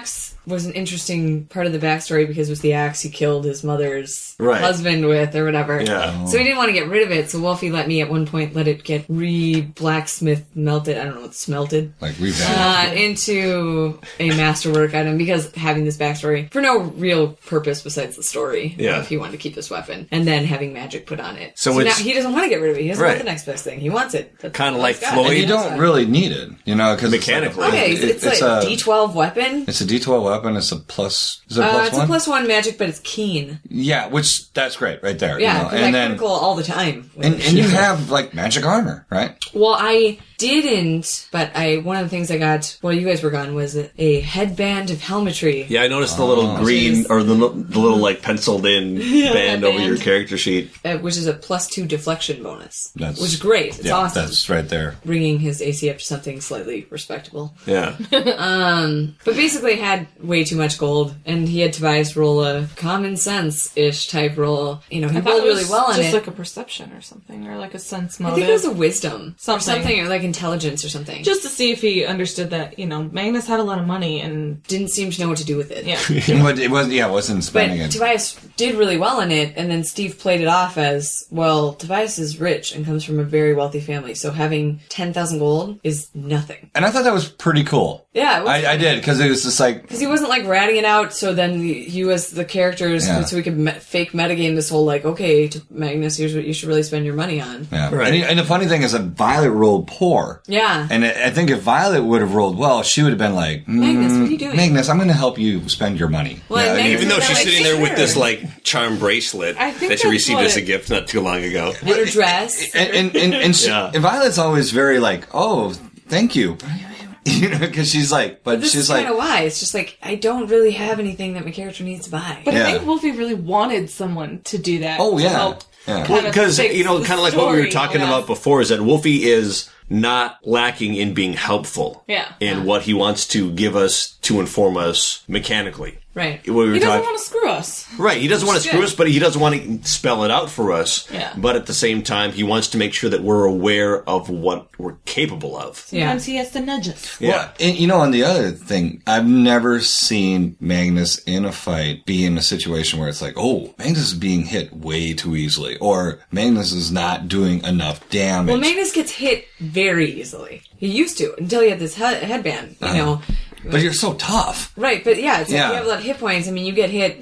was an interesting part of the backstory because it was the axe he killed his mother's Right. husband with or whatever. Yeah. So he didn't want to get rid of it, so Wolfie let me at one point let it get re-blacksmith melted, I don't know what smelted, Like revamp. uh, into a masterwork item because having this backstory for no real purpose besides the story. Yeah. If he wanted to keep this weapon. And then having magic put on it. So So, now it's- he doesn't want to get rid of it. He doesn't Right. want the next best thing. He wants it. That's Kinda all like he's got. Floyd. And you And don't really need it, you know, because Mechanically. Okay, it's, it's, it's like a D twelve weapon. it's a D twelve weapon. It's a plus. Is it a Uh, plus it's one? a plus one magic, but it's keen. Yeah, which that's great right there. Yeah, you know? 'cause I and then critical all the time. with and, it. and you have like magic armor, right? Well, I didn't, but I one of the things I got while you guys were gone was a, a headband of helmetry. Yeah, I noticed the little Oh. green, Jeez. or the, the little, like, penciled-in band over band. your character sheet. Uh, which is a plus two deflection bonus. That's- which is great. It's yeah, awesome. that's right there. Bringing his A C up to something slightly respectable. Yeah. But basically had way too much gold, and he had Tobias roll a common sense-ish type roll. You know, he I thought rolled it was really well on just it. like a perception or something, or like a sense I motive. think it was a wisdom. Something. Or something, or like intelligence or something. just to see if he understood that, you know, Magnus had a lot of money and didn't seem to know what to do with it. yeah. It was, it was yeah, it wasn't But spending it. Tobias did really well in it, and then Steve played it off as, well, Tobias is rich and comes from a very wealthy family, so having ten thousand gold is nothing. And I thought that was pretty cool. Yeah, it was, I, I did because it was just like because he wasn't like ratting it out, so then you as the characters, Yeah. so we could me- fake metagame this whole like, okay, to Magnus, here's what you should really spend your money on. yeah. Right. And, he- and the funny thing is that Violet rolled poor. Yeah. And I I think if Violet would have rolled well, she would have been like, mm, Magnus, what are you doing? Magnus, I'm going to help you spend your money. Well, Yeah, I mean, Magnus- Even though she's Like, sitting there with sure. this, like, charm bracelet I think that she that's received as a what- gift not too long ago. And her dress. and and and, and, she, Yeah. and Violet's always very like, oh, thank you, you know, because she's like, but This she's is like, kind of why. It's just like, I don't really have anything that my character needs to buy. But Yeah. I think Wolfie really wanted someone to do that. Oh, to yeah. help Yeah. kind of Because, fix you know, the kind of like what we were story, talking yeah. about before, is that Wolfie is not lacking in being helpful. Yeah. In Yeah. what he wants to give us to inform us mechanically. Right. What we were He doesn't talking- want to screw us. Right, he doesn't want to screw good. us, but he doesn't want to spell it out for us. Yeah. But at the same time, he wants to make sure that we're aware of what we're capable of. Yeah. Sometimes he has to nudge us. Yeah. well, and, you know, on the other thing, I've never seen Magnus in a fight be in a situation where it's like, oh, Magnus is being hit way too easily, or Magnus is not doing enough damage. Well, Magnus gets hit very easily. He used to, until he had this he- headband, you know. but you're so tough. Right, but yeah, it's like Yeah. you have a lot of hit points. I mean, you get hit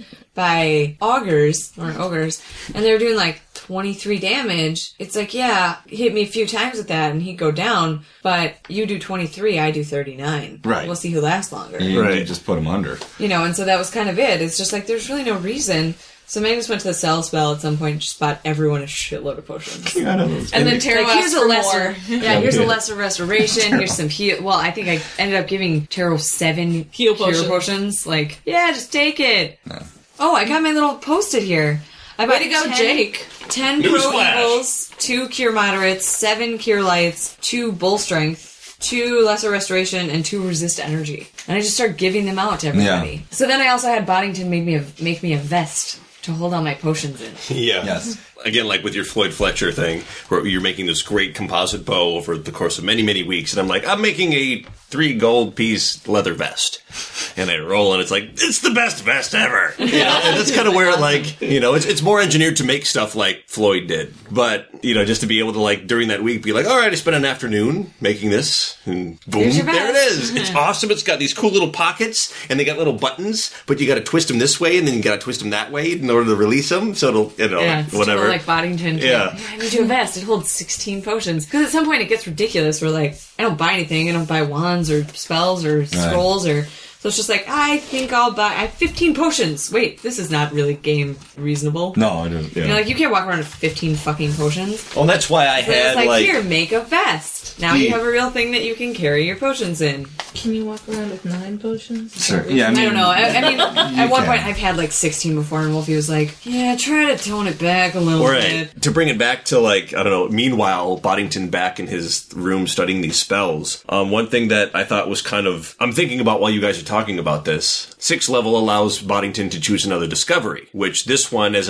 by augurs, or ogres, and they're doing like twenty-three damage. It's like, yeah, hit me a few times with that and he'd go down, but you do twenty-three, I do thirty-nine. Right. We'll see who lasts longer. You, Right. you just put him under. You know, and so that was kind of it. It's just like, there's really no reason. So Magnus went to the cell spell at some point and just bought everyone a shitload of potions. And then Taro Like, here's asked a for lesser, more. yeah, here's a lesser restoration. Here's some heal. Well, I think I ended up giving Taro seven Heal cure potions. potions. Like, yeah, just take it. Oh, I got my little post-it here. I bought Way to go, ten, Jake. ten pro Newsflash. evils, two cure moderates, seven cure lights, two bull strength, two lesser restoration, and two resist energy. And I just started giving them out to everybody. Yeah. So then I also had Boddington make me a make me a vest to hold all my potions in. Yeah. Yes. Again, like with your Floyd Fletcher thing, where you're making this great composite bow over the course of many, many weeks, and I'm like, I'm making a three gold piece leather vest. And I roll, and it's like, it's the best vest ever. You know? And that's kind of where, like, you know, it's, it's more engineered to make stuff like Floyd did. But, you know, just to be able to, like, during that week, be like, all right, I spent an afternoon making this, and boom, Here's your there it vest. is. It's awesome. It's got these cool little pockets, and they got little buttons, but you got to twist them this way, and then you got to twist them that way in order to release them, so it'll, you know, Yeah, it's whatever. still like Boddington. Yeah. I need you a vest. It holds sixteen potions. Because at some point it gets ridiculous. We're like, I don't buy anything. I don't buy wands or spells or scrolls or... So it's just like, I think I'll buy... I have fifteen potions. Wait, this is not really game reasonable. No, I didn't. Yeah. You know, like, you can't walk around with fifteen fucking potions. Well, that's why I So it's had, like, like... here, make a vest. Now The- you have a real thing that you can carry your potions in. Can you walk around with nine potions? Sure. Yeah, I I, mean, don't know. I, I mean, at one can. point I've had like sixteen before, and Wolfie was like, yeah, try to tone it back a little Right. bit. To bring it back to, like, I don't know, meanwhile, Boddington back in his room studying these spells, um, one thing that I thought was kind of... I'm thinking about while you guys are talking about this. Sixth level allows Boddington to choose another discovery, which this one, as I've been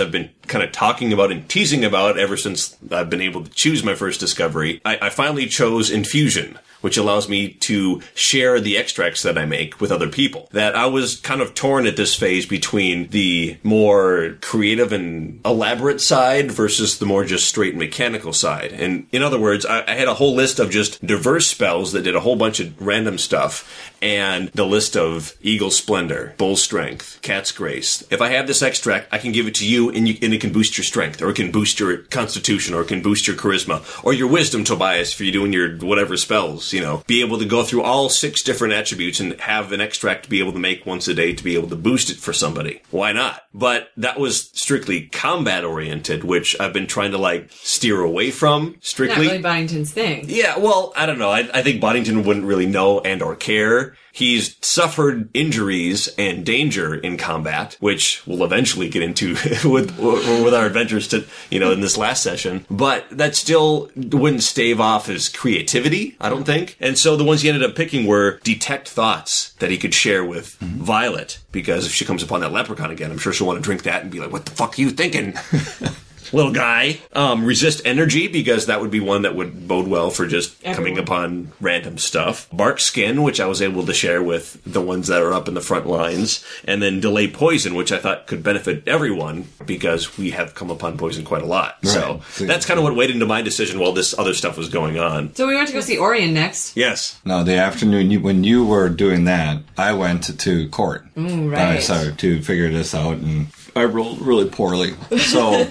kind of talking about and teasing about ever since I've been able to choose my first discovery, I, I finally chose infusion, which allows me to share the extracts that I make with other people. That I was kind of torn at this phase between the more creative and elaborate side versus the more just straight mechanical side. And in other words, I, I had a whole list of just diverse spells that did a whole bunch of random stuff, and the list of Eagle Splendor, Bull Strength, Cat's Grace. If I have this extract, I can give it to you and, you and it can boost your strength, or it can boost your constitution, or it can boost your charisma, or your wisdom, Tobias, if you're doing your whatever spells, you know. Be able to go through all six different attributes and have an extract to be able to make once a day to be able to boost it for somebody. Why not? But that was strictly combat oriented, which I've been trying to like steer away from strictly. Not really Boddington's thing. Yeah, well, I don't know. I, I think Boddington wouldn't really know and or care. He's suffered injuries and danger in combat, which we'll eventually get into with with our adventures to, you know, in this last session. But that still wouldn't stave off his creativity, I don't think. And so the ones he ended up picking were detect thoughts that he could share with mm-hmm. Violet, because if she comes upon that leprechaun again, I'm sure she'll want to drink that and be like, what the fuck are you thinking? Little guy. Um, resist energy, because that would be one that would bode well for just Everyone. coming upon random stuff. Bark skin, which I was able to share with the ones that are up in the front lines. And then delay poison, which I thought could benefit everyone, because we have come upon poison quite a lot. Right. So that's kind of what weighed into my decision while this other stuff was going on. So we went to go see Orion next. Yes. No, the afternoon, you, when you were doing that, I went to, to court. Ooh, right. I started to figure this out, and I rolled really poorly. So,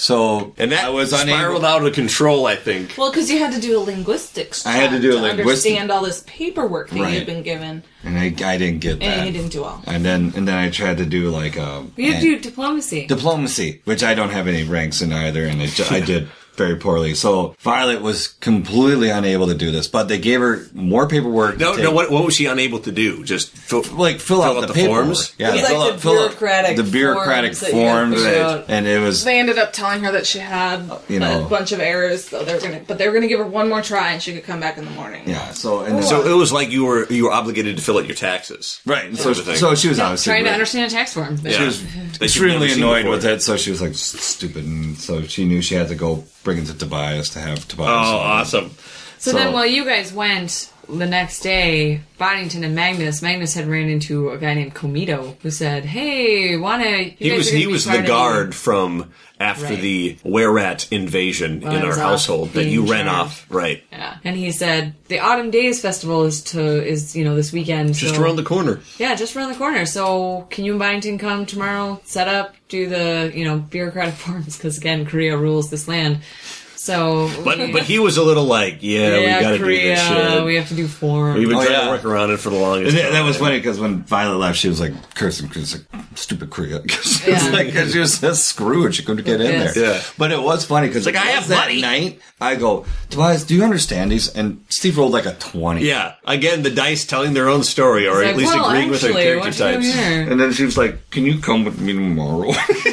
so and that I was spiraled unable. out of control, I think. Well, because you had to do a linguistics check I had to do a to linguistic- understand all this paperwork that Right. you'd been given. And I, I didn't get that. And you didn't do well. And then, and then I tried to do like a You had to do diplomacy. diplomacy, which I don't have any ranks in either, and it, ju- I did very poorly. So Violet was completely unable to do this, but they gave her more paperwork. No, to take, no. What, what was she unable to do? Just fill, like fill, out, out the, the paperwork. forms? Yeah, It's fill like out, the fill out bureaucratic the bureaucratic forms that you have to forms, fill out. and it was. They ended up telling her that she had You know. a bunch of errors, so they were gonna, but they were gonna give her one more try, and she could come back in the morning. Yeah. So and then, So it was like you were you were obligated to fill out your taxes. right. So, Sort of thing. so she was obviously Trying to right. understand a tax form. She Yeah. was That you've extremely never seen annoyed before. with it, so she was like "S- stupid, and so she knew she had to go bring it to Tobias to have Tobias. Oh, awesome. So, So- then while you guys went the next day, Boddington and Magnus, Magnus had ran into a guy named Comito who said, hey, wanna... You He guys was are gonna he be was part the of guard from after Right. the were-rat invasion Well, in I our was off household that being you ran charged. off. Right. Yeah. And he said, the Autumn Days Festival is to is, you know, this weekend. Just so, around the corner. Yeah, just around the corner. So can you and Boddington come tomorrow, set up, do the, you know, bureaucratic forms? Because, again, Korea rules this land. So... But but he was a little like, yeah, yeah, we got to do Korea, this shit. we have to do forms. We've been Oh, trying yeah. to work around it for the longest And that, that time. was funny because when Violet left, she was like cursing because like stupid Korea. Cause she Yeah. was like, cause she was so screwed, she couldn't get in Yes. there. Yeah. But it was funny because like, I have that money. night. I go, Tobias, do you understand these? And Steve rolled like a twenty. Yeah. Again, the dice telling their own story, or He's at like, least well, agreeing with their actually, character what you do types. here? And then she was like, "Can you come with me tomorrow?"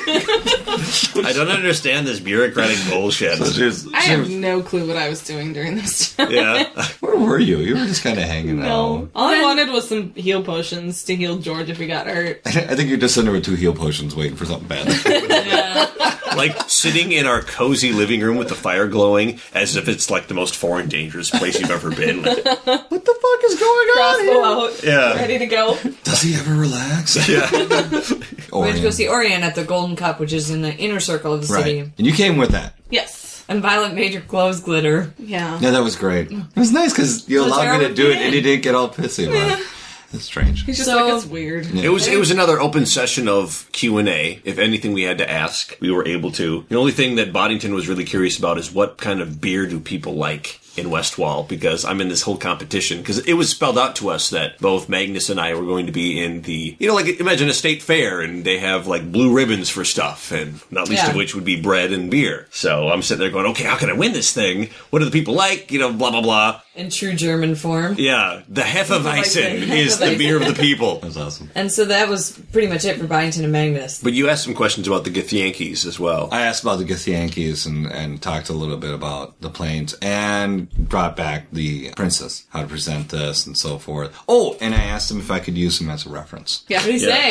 I don't understand this bureaucratic bullshit. So she was- I she have was- no clue what I was doing during this time. Yeah. Where were you? You were just kind of hanging No. out. All I wanted was some heal potions to heal George if he got hurt. I think you're just sitting there with two heal potions, waiting for something bad. Like sitting in our cozy living room with the fire glowing as if it's like the most foreign, dangerous place you've ever been. Like, what the fuck is going on Crossbow here? out. Yeah. Ready to go. Does he ever relax? Yeah. We went to go Orion. see Orion at the Golden Cup, which is in the inner circle of the Right. city. And you came with that. Yes. And Violet made your clothes glitter. Yeah. Yeah, that was great. It was nice because you So allowed me Tara to would do be it and in. he didn't get all pissy about it. It's strange. He's just So- like, it's weird. It was it was another open session of Q and A. If anything we had to ask, we were able to. The only thing that Boddington was really curious about is what kind of beer do people like in Westwall, because I'm in this whole competition, because it was spelled out to us that both Magnus and I were going to be in the, you know, like imagine a state fair and they have like blue ribbons for stuff, and not least Yeah. of which would be bread and beer. So I'm sitting there going, okay, how can I win this thing? What do the people like? You know, blah, blah, blah. In true German form. Yeah, the Hefeweizen Hefeweizen. is the beer of the people. That was awesome. And so that was pretty much it for Boddington and Magnus. But you asked some questions about the Githyankies as well. I asked about the Githyankies and, and talked a little bit about the planes and brought back the princess, how to present this and so forth. Oh, and I asked him if I could use him as a reference. Yeah. What did he Yeah. say?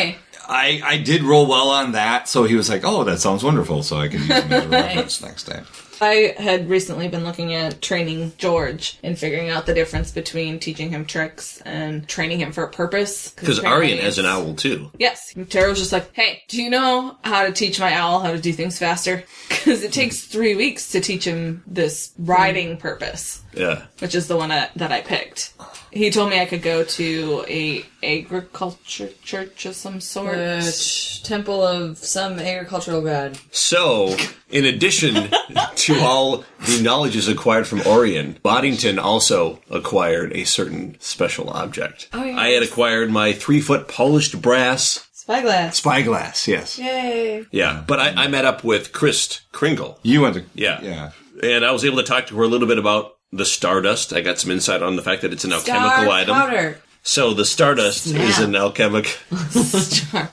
I, I did roll well on that, so he was like, oh, that sounds wonderful, so I can use him as a reference next time. I had recently been looking at training George and figuring out the difference between teaching him tricks and training him for a purpose. Because Aryan has an owl, too. Yes. Tara was just like, hey, do you know how to teach my owl how to do things faster? Because it takes three weeks to teach him this riding purpose. Yeah. Which is the one that, that I picked. He told me I could go to a agriculture church of some sort. Uh, temple of some agricultural god. So, in addition to all the knowledges acquired from Orion, Boddington also acquired a certain special object. Oh, yes. I had acquired my three-foot polished brass Spyglass. spyglass, yes. Yay. Yeah, but I, I met up with Christ Kringle. You went to... Yeah. Yeah. And I was able to talk to her a little bit about the Stardust. I got some insight on the fact that it's an alchemical Star item. powder. So the Stardust Snap. is an alchemic Star.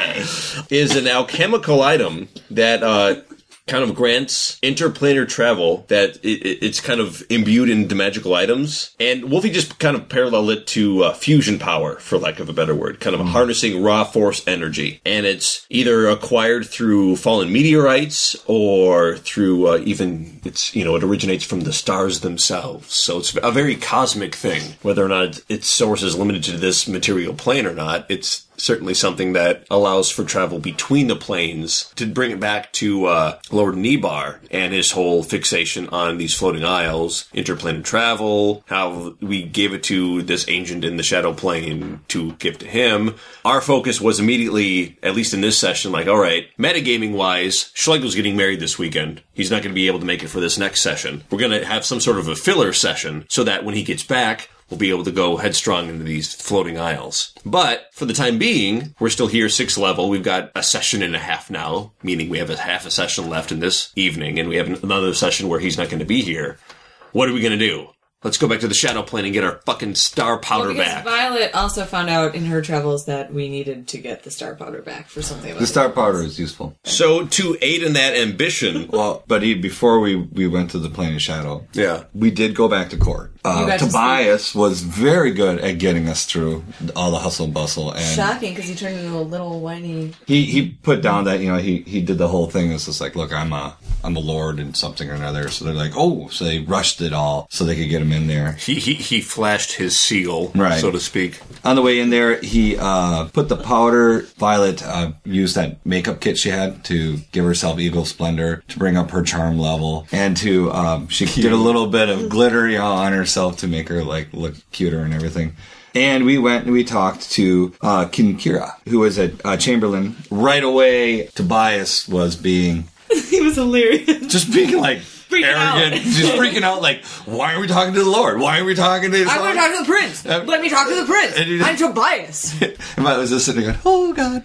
is an alchemical item that uh, kind of grants interplanar travel. That it, it, it's kind of imbued into magical items, and Wolfie just kind of paralleled it to uh, fusion power, for lack of a better word, kind of mm. harnessing raw force energy. And it's either acquired through fallen meteorites or through uh, even it's you know it originates from the stars themselves. So it's a very cosmic thing. Whether or not its source is limited to this material plane or not, it's certainly something that allows for travel between the planes. To bring it back to uh, Lord Nebar and his whole fixation on these floating isles, interplanar travel, how we gave it to this ancient in the shadow plane to give to him. Our focus was immediately, at least in this session, like, all right, metagaming-wise, Schlegel's getting married this weekend. He's not going to be able to make it for this next session. We're going to have some sort of a filler session so that when he gets back, we'll be able to go headstrong into these floating isles. But for the time being, we're still here sixth level. We've got a session and a half now, meaning we have a half a session left in this evening, and we have another session where he's not going to be here. What are we going to do? Let's go back to the shadow plane and get our fucking star powder well, because back. Violet also found out in her travels that we needed to get the star powder back for something. About the star powder is useful. So to aid in that ambition, well, but he, before we, we went to the plane of shadow, yeah, we did go back to court. Uh, Tobias was very good at getting us through all the hustle and bustle. And shocking because he turned into a little whiny. He he put down that you know he, he did the whole thing. It's just like, look, I'm a I'm a lord and something or another. So they're like, oh, so they rushed it all so they could get him in there. He he, he flashed his seal, right, so to speak. On the way in there, he uh, put the powder. Violet uh, used that makeup kit she had to give herself Eagle Splendor to bring up her charm level, and to um, she Cute. did a little bit of glitter, you know, on herself to make her like look cuter and everything. And we went and we talked to uh, Kinkira, who was a uh, Chamberlain. Right away, Tobias was being he was hilarious, just being like. Freaking arrogant, out. just freaking out, like, why are we talking to the Lord? Why are we talking to his I want to talk to the prince. Uh, Let me talk to the prince. And I'm Tobias. And I was just sitting there going, oh, God.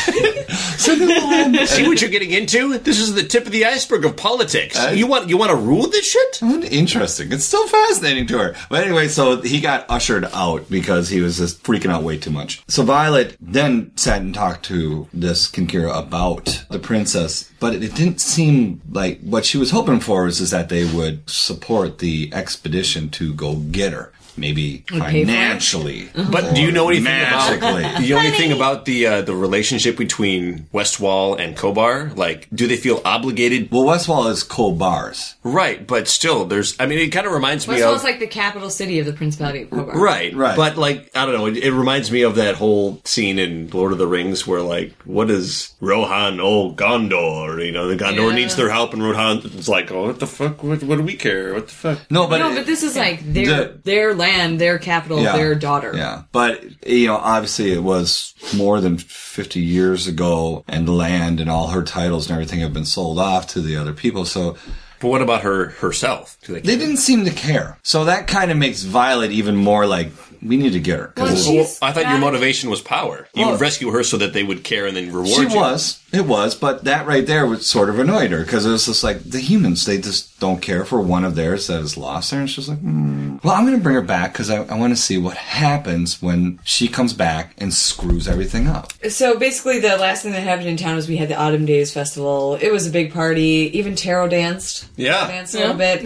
Send him on. See what you're getting into? This is the tip of the iceberg of politics. Uh, you want you want to rule this shit? Interesting. It's still fascinating to her. But anyway, so he got ushered out because he was just freaking out way too much. So Violet then sat and talked to this Kinkira about the princess. But it didn't seem like what she was hoping for was is that they would support the expedition to go get her. Maybe financially. But do you know anything magically. about do you know anything about the uh, the relationship between Westwall and Kobar? Like, do they feel obligated? Well, Westwall is Kobar's. Right, but still, there's. I mean, it kind of reminds me of. Westwall's like the capital city of the Principality of Kobar. Right, right. But like, I don't know. It, it reminds me of that whole scene in Lord of the Rings where, like, what is Rohan? Oh, Gondor. You know, the Gondor Yeah. needs their help, and Rohan's like, oh, what the fuck? What, what do we care? What the fuck? No, but no, it, but this is like their the, their land, their capital, yeah, their daughter. Yeah, but you know, obviously, it was more than fifty years ago, and the land and all her titles and everything have been sold off to the other people. So. But what about her herself? Do they, they didn't seem to care. So that kind of makes Violet even more like, we need to get her. Well, Well, she's I thought your got- motivation was power. You Well- would rescue her so that they would care and then reward She you. was. It was. But that right there was sort of annoyed her because it was just like the humans, they just don't care for one of theirs that is lost there. And she's like, hmm. Well, I'm going to bring her back because I, I want to see what happens when she comes back and screws everything up. So basically, the last thing that happened in town was we had the Autumn Days Festival. It was a big party. Even Taro danced. Yeah. Danced a little bit. Yep.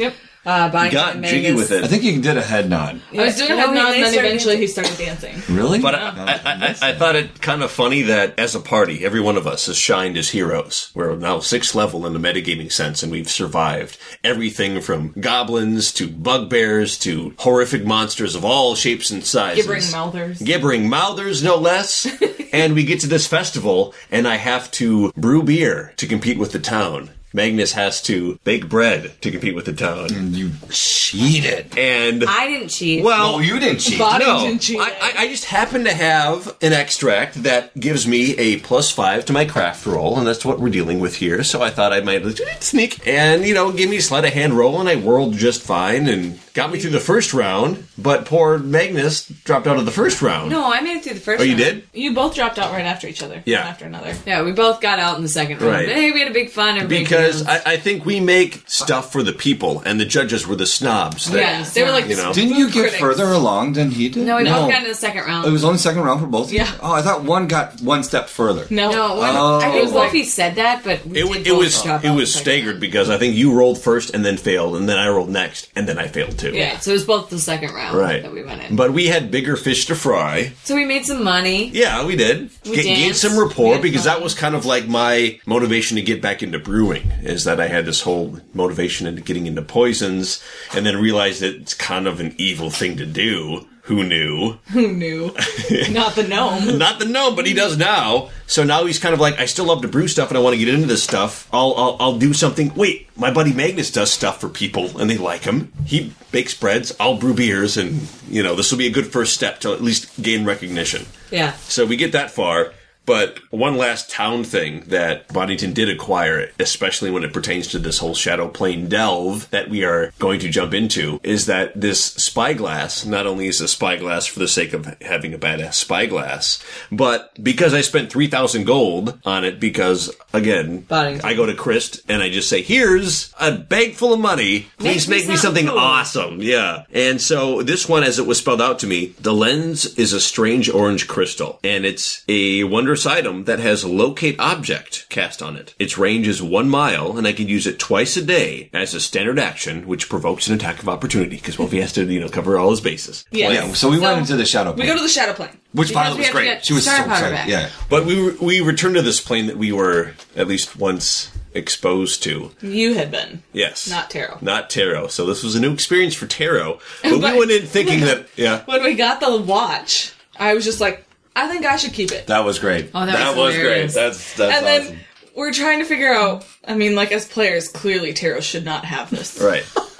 Uh, Bonnie got and jiggy Magnus. with it. I think you did a head nod. I was doing a No, head he- nod, they and then started eventually dancing. he started dancing. Really? But I, I, I, I thought it kind of funny that as a party, every one of us has shined as heroes. We're now sixth level in the metagaming sense, and we've survived everything from goblins to bugbears to horrific monsters of all shapes and sizes. Gibbering mouthers. Gibbering mouthers, no less. And we get to this festival, and I have to brew beer to compete with the town. Magnus has to bake bread to compete with the town. And you cheated. And, I didn't cheat. well... No, you didn't cheat. Bonnie No, didn't cheat. I, I, I just happen to have an extract that gives me a plus five to my craft roll, and that's what we're dealing with here. So I thought I might sneak and, you know, give me a sleight of hand roll, and I whirled just fine and got me through the first round. But poor Magnus dropped out of the first round. No, I made it through the first Oh, you round. did? You both dropped out right after each other. Yeah. One after another. Yeah, we both got out in the second round. Right. But hey, we had a big fun. Everybody Because danced. I, I think we make stuff for the people, and the judges were the snobs. That, Yeah, they were like, You know. Didn't you food get critics. further along than he did? No, we No. both got into the second round. It was only second round for both of you? Yeah. Oh, I thought one got one step further. No. No, when, Oh. I It think was Wolfie like- said that, but we It, did wa- it both was drop it out was the second staggered round. because I think you rolled first and then failed, and then I rolled next and then I failed too. Yeah, so it was both the second round Right. that we went in. But we had bigger fish to fry. so we made some money. Yeah, we did. We Ga- gained danced. some We rapport had because fun. that was kind of like my motivation to get back into brewing, is that I had this whole motivation into getting into poisons and then realized that it's kind of an evil thing to do. Who knew? Who knew? Not the gnome. Not the gnome, but he does now. So now he's kind of like, I still love to brew stuff and I want to get into this stuff. I'll, I'll, I'll do something. Wait, my buddy Magnus does stuff for people and they like him. He bakes breads. I'll brew beers, and, you know, this will be a good first step to at least gain recognition. Yeah. So we get that far. But one last town thing that Boddington did acquire, especially when it pertains to this whole Shadow Plane delve that we are going to jump into, is that this spyglass not only is a spyglass for the sake of having a badass spyglass, but because I spent three thousand gold on it, because, again, Boddington. I go to Christ and I just say, here's a bag full of money. Please Make make me me something something cool." awesome. Yeah. And so this one, as it was spelled out to me, the lens is a strange orange crystal, and it's a wondrous item that has locate object cast on it. Its range is one mile, and I can use it twice a day as a standard action, which provokes an attack of opportunity, because Wolfie has to, you know, cover all his bases. Yes. Yeah, so we So, went into the shadow We plane. go to the shadow plane. which Because Violet we was have to great. get She was so star power excited. back. Yeah. But we we returned to this plane that we were at least once exposed to. You had been. Yes. Not Taro. Not Taro. So this was a new experience for Taro. But, But- we went in thinking that, yeah. When we got the watch, I was just like, I think I should keep it. That was great. Oh, that, was, hilarious. That's that's and awesome. then we're trying to figure out, I mean, like, as players, clearly Taro should not have this. Right.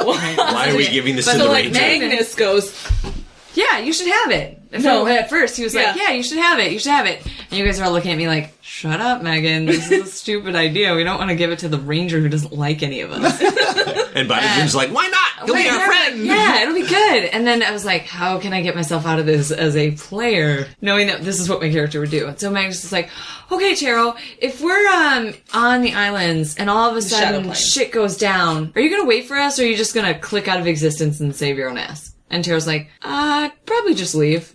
Why are we giving this But to so, the like, ranger? Meg- Magnus goes, Yeah, you should have it. No. No, at first he was like, Yeah. "Yeah, you should have it. You should have it." And you guys are all looking at me like, "Shut up, Megan. This is a stupid idea. We don't want to give it to the ranger who doesn't like any of us." And Boddington's like, why not? He'll be Wait, our yeah, friend. Yeah, it'll be good. And then I was like, "How can I get myself out of this as a player, knowing that this is what my character would do?" And so Magnus is like, "Okay, Taro, if we're um on the islands and all of a Shadow sudden plane. shit goes down, are you gonna wait for us, or are you just gonna click out of existence and save your own ass?" And Taro's like, uh, probably just leave.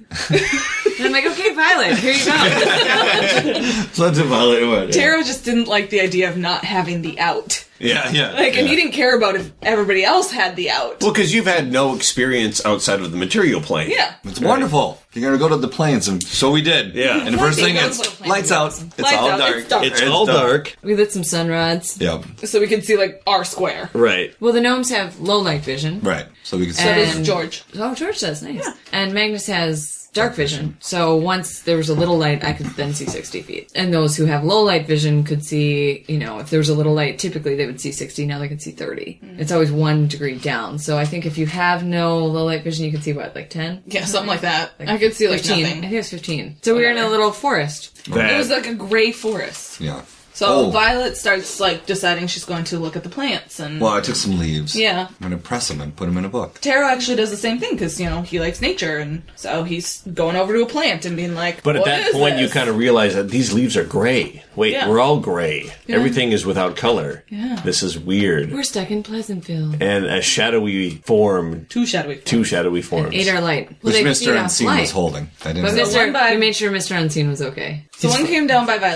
And I'm like, okay, Violet, here you go. So that's a Violet one. Taro just didn't like the idea of not having the out. Yeah, yeah. Like, and Yeah. he didn't care about if everybody else had the out. Well, because you've had no experience outside of the material plane. Yeah. It's wonderful. You're gonna go to the plains, and so we did. Yeah. And the first thing That's is what a plane lights is. out. It's Lights all out, dark. it's dark. It's all dark. We lit some sun rods. Yep. So we could see, like, our square. Right. Well, the gnomes have low light vision. Right. So we can see. So And- does George. Oh, George does, nice. And Magnus has dark vision. So once there was a little light, I could then see sixty feet. And those who have low light vision could see, you know, if there was a little light, typically they would see sixty, now they can see thirty. It's always one degree down. So I think if you have no low light vision, you can see what, like ten? Yeah, something like that. I could see, like, fifteen. I nothing. think it was fifteen. So we were in a Whatever. little forest. That, It was like a gray forest. Yeah. So Oh. Violet starts, like, deciding she's going to look at the plants. And Well, I took some leaves. Yeah. I'm gonna press them and put them in a book. Taro actually does the same thing because, you know, he likes nature. And so he's going over to a plant and being like, but at "What that is point, you this?" kind of realize that these leaves are gray. Wait, Yeah. we're all gray. Everything is without color. Yeah. This is weird. We're stuck in Pleasantville. And a shadowy form, Two shadowy two shadowy forms. Ate our light. Which they Mister feed off Unseen light. was holding. I didn't But know. Mister one by- we made sure Mister Unseen was okay. So one came down by Violet,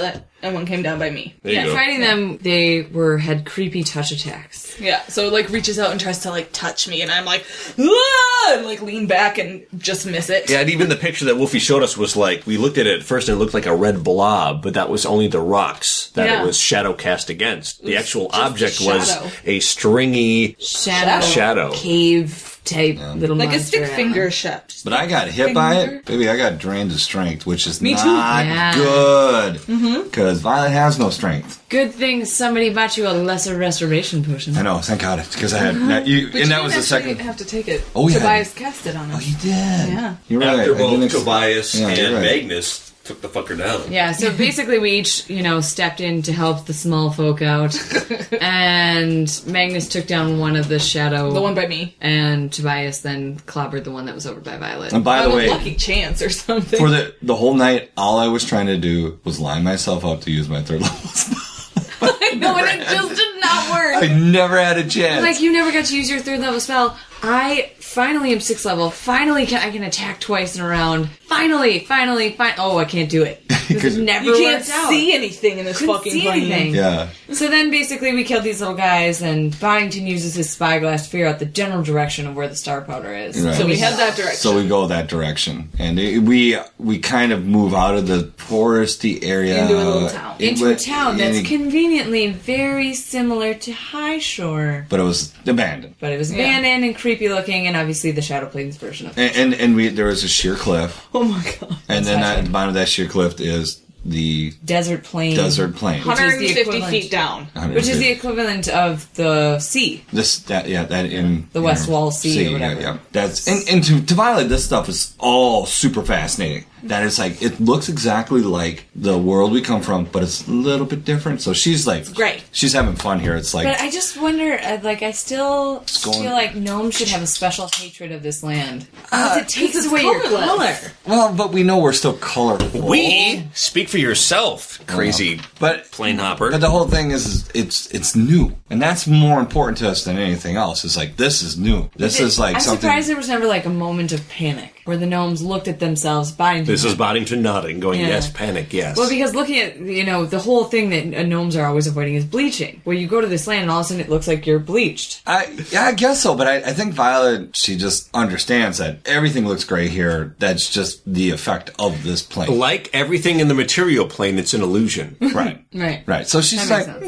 and one came down by me. There you yeah, go. Fighting them, they were had creepy touch attacks. Yeah, so it like reaches out and tries to like touch me, and I'm like, ah! and like lean back and just miss it. Yeah, and even the picture that Wolfie showed us was like, we looked at it at first and it looked like a red blob, but that was only the rocks that Yeah. it was shadow cast against. The was actual just the object was shadow. a stringy Shadow, Shadow. cave type little Like a monster. stick finger shot. But I got hit by it, baby. I got drained of strength, which is Me too. not Yeah. good. Because Violet has no strength. Good thing somebody bought you a lesser restoration potion. I know. Thank God, because I had. That, you, But and you that was the didn't actually second. have to take it. Oh, yeah. Tobias cast it on Oh, us. he did. Yeah. You're right. after I didn't both ex- Tobias Yeah, you're and right. Magnus took the fucker down. Yeah, so basically we each, you know, stepped in to help the small folk out. And Magnus took down one of the shadow. The one by me. And Tobias then clobbered the one that was over by Violet. And by On the a way, lucky chance or something. for the the whole night, all I was trying to do was line myself up to use my third level spell. no, and it just did not work. I never had a chance. Like, you never got to use your third level spell. I finally am sixth level. Finally, can, I can attack twice in a round. Finally, finally, fin- Oh, I can't do it. This has never You can't worked out. see anything in this Couldn't fucking see plane. anything. yeah. So then basically we killed these little guys, and Boddington uses his spyglass to figure out the general direction of where the star powder is. Right. So we head that direction. So we go that direction, and it, we we kind of move out of the foresty area Into a little town. It Into a wa- town that's and it- conveniently very similar to High Shore. but it was abandoned. But it was Yeah. abandoned and creepy looking, and obviously the Shadow Plains version of it. And, and and we there was a sheer cliff, oh my god. and then That's at the bottom of that sheer cliff is the Desert Plain. desert plain. Which is the one hundred fifty equivalent- feet down. Which is the equivalent of the sea. This that yeah that in The in West our Wall Sea or whatever. Yeah, yeah. That's and, and to, to Violet, this stuff is all super fascinating. That it's like it looks exactly like the world we come from, but it's a little bit different. So she's like, great. She's having fun here. It's like But I just wonder, uh, like, I still going- feel like gnomes should have a special hatred of this land. Uh, Because it takes it's away your colorless. color. well, but we know we're still colorful. We speak for yourself, crazy but plane hopper. But the whole thing is, is it's it's new, and that's more important to us than anything else. It's like this is new. This is like I'm something. surprised there was never, like, a moment of panic where the gnomes looked at themselves, Boddington. This is Boddington nodding, going, Yeah. yes, panic, yes. Well, because looking at, you know, the whole thing that uh, gnomes are always avoiding is bleaching. Where you go to this land and all of a sudden it looks like you're bleached. I yeah, I guess so. But I, I think Violet, she just understands that everything looks gray here. That's just the effect of this plane. like everything in the material plane, it's an illusion. Right. Right. Right. So she's That like, makes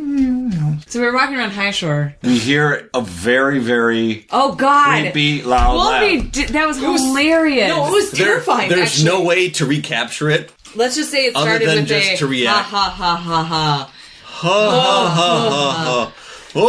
sense. So we were walking around High Shore. we hear a very, very Oh, God! creepy, loud Wolfie, laugh. did, that was, was- hilarious. No, it was There- terrifying. there's actually. no way to recapture it. Let's just say it Other started than with just a to react. ha ha ha ha ha. Ha ha ha ha ha.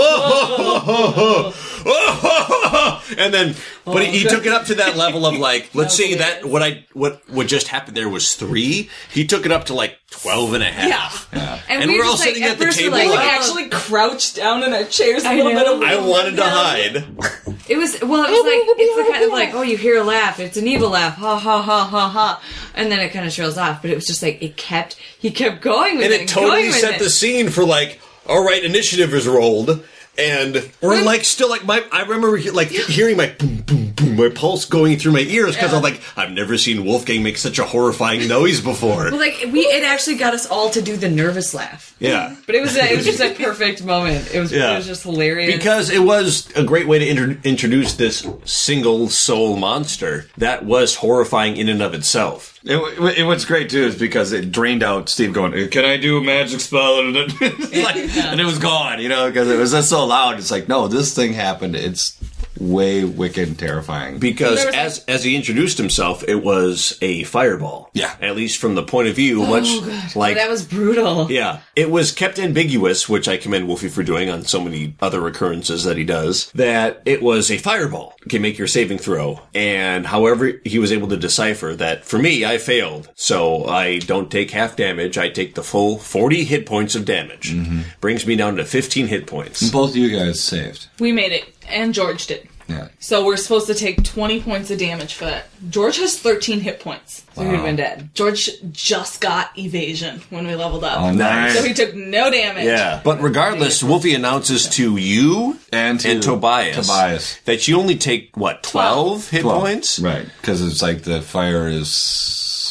And then, but he, he took it up to that level of like, let's say that what I what what just happened there was three. He took it up to like twelve and a half. Yeah. And we we're were all just, like, sitting at the first we're table like, We like- oh. actually crouched down in our chairs a I little know. bit. Of I wanted to hide. It was well. It was like it's the kind of like, oh, you hear a laugh. It's an evil laugh. Ha ha ha ha ha. And then it kind of trails off. But it was just like it kept. He kept going with And it. it going totally with set it. the scene for like, all right, initiative is rolled. And we're like still like my I remember he- like hearing my boom boom boom my pulse going through my ears because Yeah. I'm like I've never seen Wolfgang make such a horrifying noise before. Well, like we, it actually got us all to do the nervous laugh. Yeah. But it was a, it was just a perfect moment. It was Yeah. it was just hilarious. Because it was a great way to inter- introduce this single soul monster that was horrifying in and of itself. It, it, it what's great too is because it drained out Steve going, "Can I do a magic spell?" And it, like, and it was gone, you know, because it was just so loud. It's like, no, this thing happened. It's way wicked and terrifying. Because There was as as he introduced himself, it was a fireball. Yeah. At least from the point of view, much like oh, that was brutal. yeah, it was kept ambiguous, which I commend Wolfie for doing on so many other occurrences that he does, that it was a fireball. You can make your saving throw. And however he was able to decipher that, for me, I failed. So I don't take half damage. I take the full forty hit points of damage. Brings me down to fifteen hit points. Both of you guys saved. We made it, and George did. Yeah. So we're supposed to take twenty points of damage for that. George has thirteen hit points. So he would have been dead. George just got evasion when we leveled up. Oh, nice. So he took no damage. Yeah. But regardless, Wolfie announces to you And to and Tobias, Tobias. that you only take, what, twelve hit Twelve. points? Right. Because it's like the fire is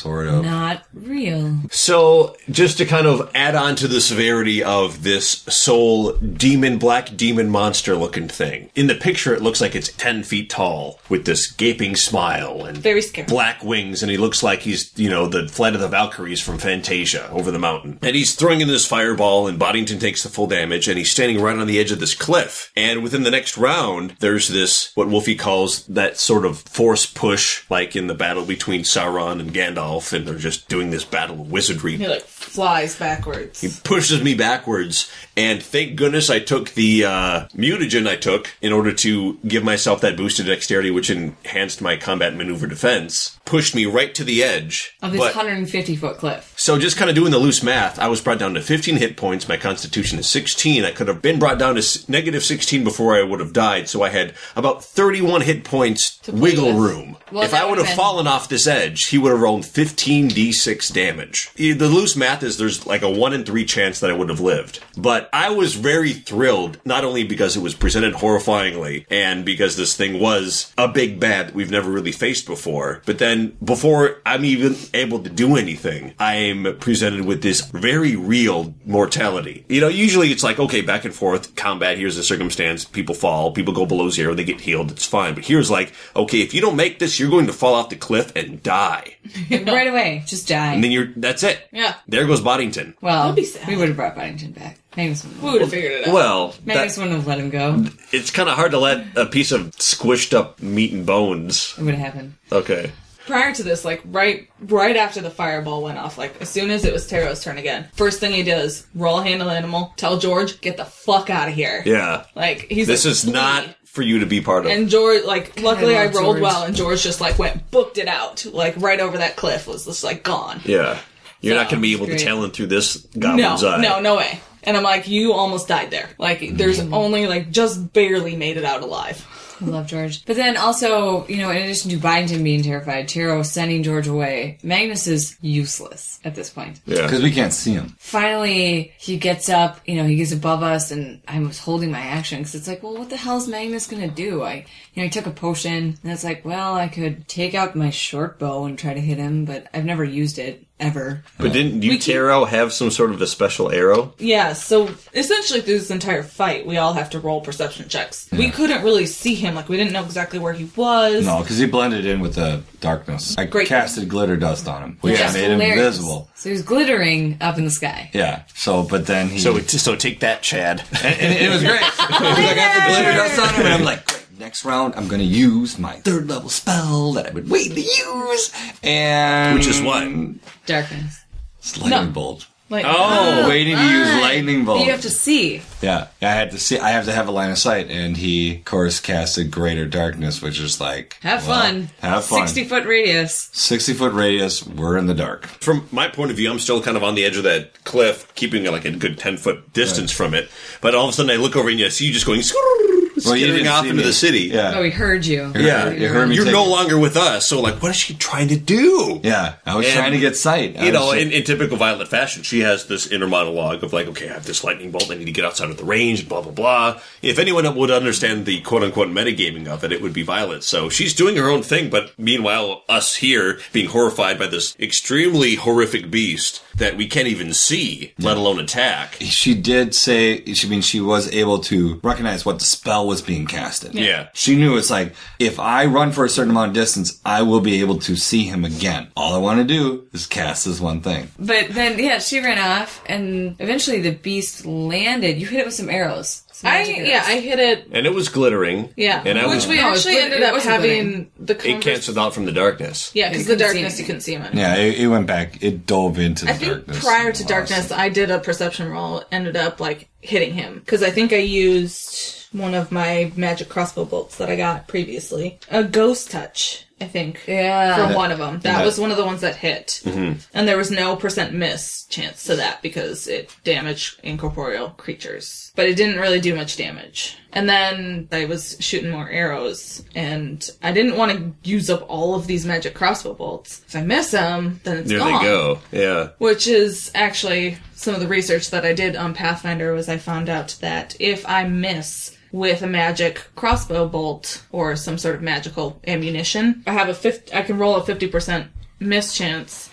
Sort of. Not real. So, just to kind of add on to the severity of this soul demon, black demon monster looking thing. In the picture, it looks like it's ten feet tall with this gaping smile and Very scary. black wings, and he looks like he's, you know, the Flight of the Valkyries from Fantasia over the mountain. And he's throwing in this fireball, and Boddington takes the full damage, and he's standing right on the edge of this cliff. And within the next round, there's this, what Wolfie calls that sort of force push, like in the battle between Sauron and Gandalf, and they're just doing this battle of wizardry. He like flies backwards. He pushes me backwards, and thank goodness I took the uh, mutagen I took in order to give myself that boosted dexterity, which enhanced my combat maneuver defense. Pushed me right to the edge. Of this But- one hundred fifty foot cliff. So just kind of doing the loose math, I was brought down to fifteen hit points. My constitution is sixteen. I could have been brought down to s- negative sixteen before I would have died. So I had about thirty-one hit points play wiggle with. room. Well, if that I would have would've been- fallen off this edge, he would have rolled fifteen d six damage. E- The loose math is there's like a one in three chance that I would have lived. But I was very thrilled, not only because it was presented horrifyingly and because this thing was a big bad that we've never really faced before, but then before I'm even able to do anything, I'm presented with this very real mortality. You know, usually it's like, okay, back and forth, combat, here's the circumstance, people fall, people go below zero, they get healed, it's fine. But here's like, okay, if you don't make this, you're going to fall off the cliff and die. Right away. Just die. And then you're, that's it. Yeah. There goes Boddington. well, That'd be sad. we would have brought Boddington back. Magnus wouldn't We have. would have figured it out. Well, Magnus that, wouldn't have let him go. it's kind of hard to let a piece of squished up meat and bones. It would have happened. Okay. Prior to this, like right right after the fireball went off, like as soon as it was Taro's turn again, first thing he does, roll a handle animal, tell George, get the fuck out of here. Yeah. Like he's This like, is "Flee." not for you to be part of. And George, like, luckily I, love rolled George. well, and George just like went booked it out, like right over that cliff, was just like gone. yeah. You're not So, going to be able great. to talon through this No, goblin's eye. no, no way. And I'm like, you almost died there. Like, there's only like just barely made it out alive. I love George. But then also, you know, in addition to Boddington being terrified, Taro sending George away, Magnus is useless at this point. Yeah. Because we can't see him. Finally, he gets up, you know, he gets above us, and I was holding my action, because it's like, well, what the hell is Magnus gonna do? I, you know, I took a potion, and it's like, well, I could take out my short bow and try to hit him, but I've never used it, ever. But didn't you, We keep- Taro, have some sort of a special arrow? Yeah, so essentially through this entire fight, we all have to roll perception checks. We couldn't really see him, like we didn't know exactly where he was. No, because he blended in with the darkness. I Great. casted glitter dust on him, which That's made him hilarious. invisible. So he was glittering up in the sky. Yeah. So, but then he. So, it, so take that, Chad. and, and it was great. Because I got the glitter dust on him, and I'm like, great. Next round, I'm going to use my third level spell that I've been waiting to use, and Which is what? Darkness. It's lightning No. bolt. Like, Oh. Waiting to use lightning bolt. But you have to see. Yeah, I had to see. I have to have a line of sight, and he, of course, casted Greater Darkness, which is like Have well, fun. Have fun. sixty foot radius. Sixty foot radius. We're in the dark. From my point of view, I'm still kind of on the edge of that cliff, keeping like a good ten foot distance from it. But all of a sudden, I look over and you see you just going Well, you skittering didn't off see into me. the city. Yeah, Oh, we heard you. Yeah, You heard me You're take no it. longer with us, so like, what is she trying to do? yeah. I was And, trying to get sight. I You was know, just- in, in typical Violet fashion, she has this inner monologue of like, okay, I have this lightning bolt, I need to get outside of the range, and blah, blah, blah. If anyone would understand the quote-unquote metagaming of it, it would be Violet. So she's doing her own thing, but meanwhile, us here being horrified by this extremely horrific beast that we can't even see, let alone attack. she did say. She I mean she was able to recognize what the spell was being casted. Yeah. She knew it's like, if I run for a certain amount of distance, I will be able to see him again. All I want to do is cast this one thing. But then, yeah, she ran off, and eventually the beast landed. You hit it with some arrows. Some I, magic arrows. yeah, I hit it. And it was glittering. Yeah, And I which was, we No, it was actually glit- ended it up wasn't having glittering. the it convers- canceled out from the darkness. Yeah, You because the couldn't see darkness you anything. couldn't see him anymore. Yeah, it, it went back. It dove into the I think darkness. prior to Lost darkness, it. I did a perception roll. Ended up like hitting him because I think I used one of my magic crossbow bolts that I got previously. A ghost touch, I think. Yeah. From one of them. That Yeah. was one of the ones that hit. Mm-hmm. And there was no percent miss chance to that because it damaged incorporeal creatures. But it didn't really do much damage. And then I was shooting more arrows, and I didn't want to use up all of these magic crossbow bolts. If I miss them, then it's There gone. they go. Yeah. Which is actually some of the research that I did on Pathfinder was I found out that if I miss with a magic crossbow bolt or some sort of magical ammunition, I have a fifty, I can roll a fifty percent miss chance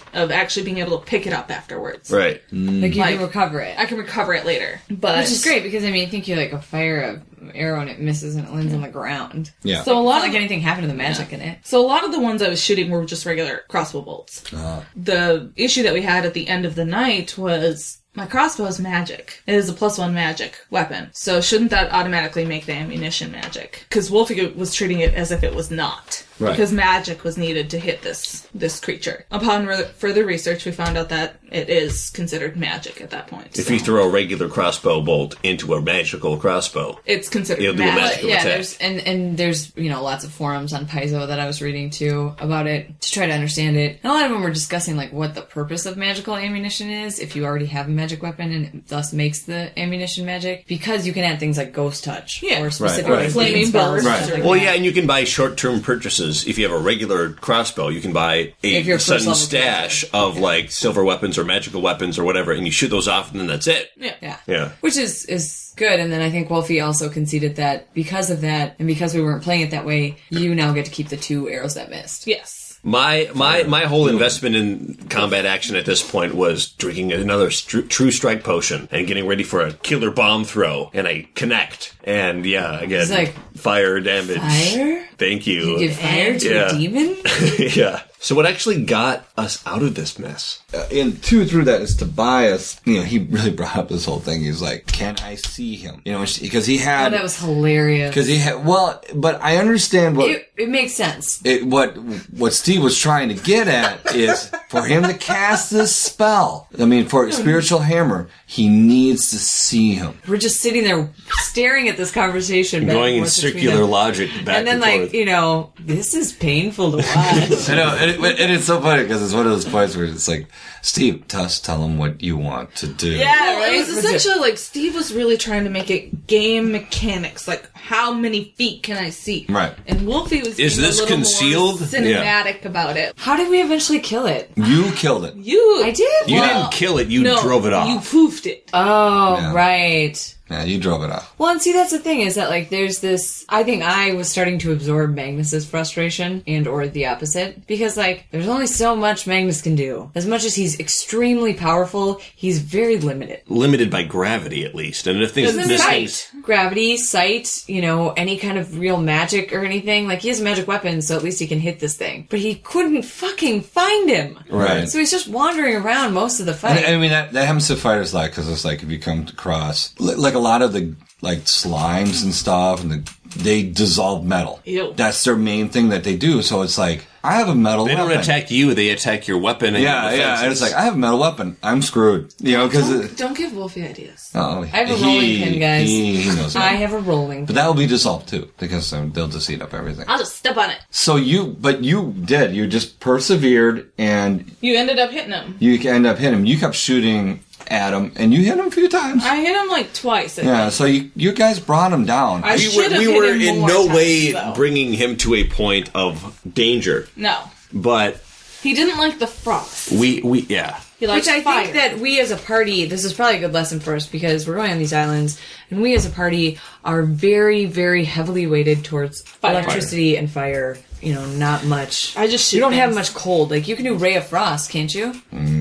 of actually being able to pick it up afterwards. Right. Like you Like, can recover it. I can recover it later. But Which is great because, I mean, I think you like a fire a arrow and it misses and it lands on the ground. Yeah. So a It's lot not of like anything happened to the magic in it. So a lot of the ones I was shooting were just regular crossbow bolts. Uh, The issue that we had at the end of the night was my crossbow is magic. It is a plus one magic weapon. So shouldn't that automatically make the ammunition magic? Because Wolfie was treating it as if it was not. Right. Because magic was needed to hit this this creature. Upon re- further research, we found out that it is considered magic at that point. If So you throw a regular crossbow bolt into a magical crossbow, it's considered It'll do a magic. magical Yeah, attack. there's and and there's you know lots of forums on Paizo that I was reading too about it to try to understand it. And a lot of them were discussing like what the purpose of magical ammunition is if you already have a magic weapon and it thus makes the ammunition magic, because you can add things like ghost touch Yeah. or specific right. Flaming spells, burst. stuff Right. like well, that. yeah, and you can buy short-term purchases. If you have a regular crossbow, you can buy If you're a first sudden level stash of like silver weapons or magical weapons or whatever, and you shoot those off, and then that's it. Yeah. Yeah. Yeah. Which is, is good. And then I think Wolfie also conceded that because of that, and because we weren't playing it that way, you now get to keep the two arrows that missed. Yes. My my my whole investment in combat action at this point was drinking another stru- True Strike potion and getting ready for a killer bomb throw, and I connect, and yeah, again, It's like, fire damage. Fire? Thank you. You give fire to Yeah. a demon? Yeah. So what actually got us out of this mess? Uh, and two through that is Tobias. You know, he really brought up this whole thing. He's like, "Can I see him?" You know, because he Oh, had that was hilarious. because he had well, but I understand what It, it makes sense. it, what what Steve was trying to get at is for him to cast this spell. I mean, for spiritual hammer, he needs to see him. We're just sitting there staring at this conversation. back Going and in forth between circular them. logic back And then, and like, forth. you know, this is painful to watch. I know, and, it, and it's so funny because it's one of those points where it's like, Steve, just tell him what you want to do. Yeah, Well, right? it was essentially like Steve was really trying to make it game mechanics, like how many feet can I see? Right. And Wolfie was Is being this a little concealed? more cinematic about it. How did we eventually kill it? You killed it. You, I did? You Well, didn't kill it, you no, drove it off. You poofed it. Oh, Yeah. right. Yeah, you drove it off. Well, and see, that's the thing is that, like, there's this... I think I was starting to absorb Magnus's frustration and or the opposite. Because, like, there's only so much Magnus can do. As much as he's extremely powerful, he's very limited. Limited by gravity, at least. And if things, Doesn't this sight. thing's- Gravity, sight, you know, any kind of real magic or anything. Like, he has a magic weapon, so at least he can hit this thing. But he couldn't fucking find him. Right. So he's just wandering around most of the fight. And, I mean, that, that happens to fighters like, because it's like if you come across, li- like a lot of the, like, slimes and stuff, and the, they dissolve metal. Ew. That's their main thing that they do. So it's like, I have a metal they weapon. don't attack you, they attack your weapon and Yeah, your yeah. And defenses. it's like, I have a metal weapon. I'm screwed. You know, because Don't, don't give Wolfie ideas. oh, I have a rolling pin, guys. He, he knows I that. have a rolling. But that will be dissolved too, because um, they'll just eat up everything. I'll just step on it. So you, but you did. You just persevered, and You ended up hitting him. you end up hitting him. You kept shooting at him, and you hit him a few times. I hit him like twice. I Yeah, think. so you, you guys brought him down. I we should were, have we hit were him in more no times, way though. bringing him to a point of danger. No, But he didn't like the frost. we, we yeah. He liked Which I fire. think that we as a party, this is probably a good lesson for us because we're going on these islands, and we as a party are very, very heavily weighted towards Fire. electricity and fire. You know, not much. I just shoot you don't have things. much cold. Like you can do Ray of Frost, can't you?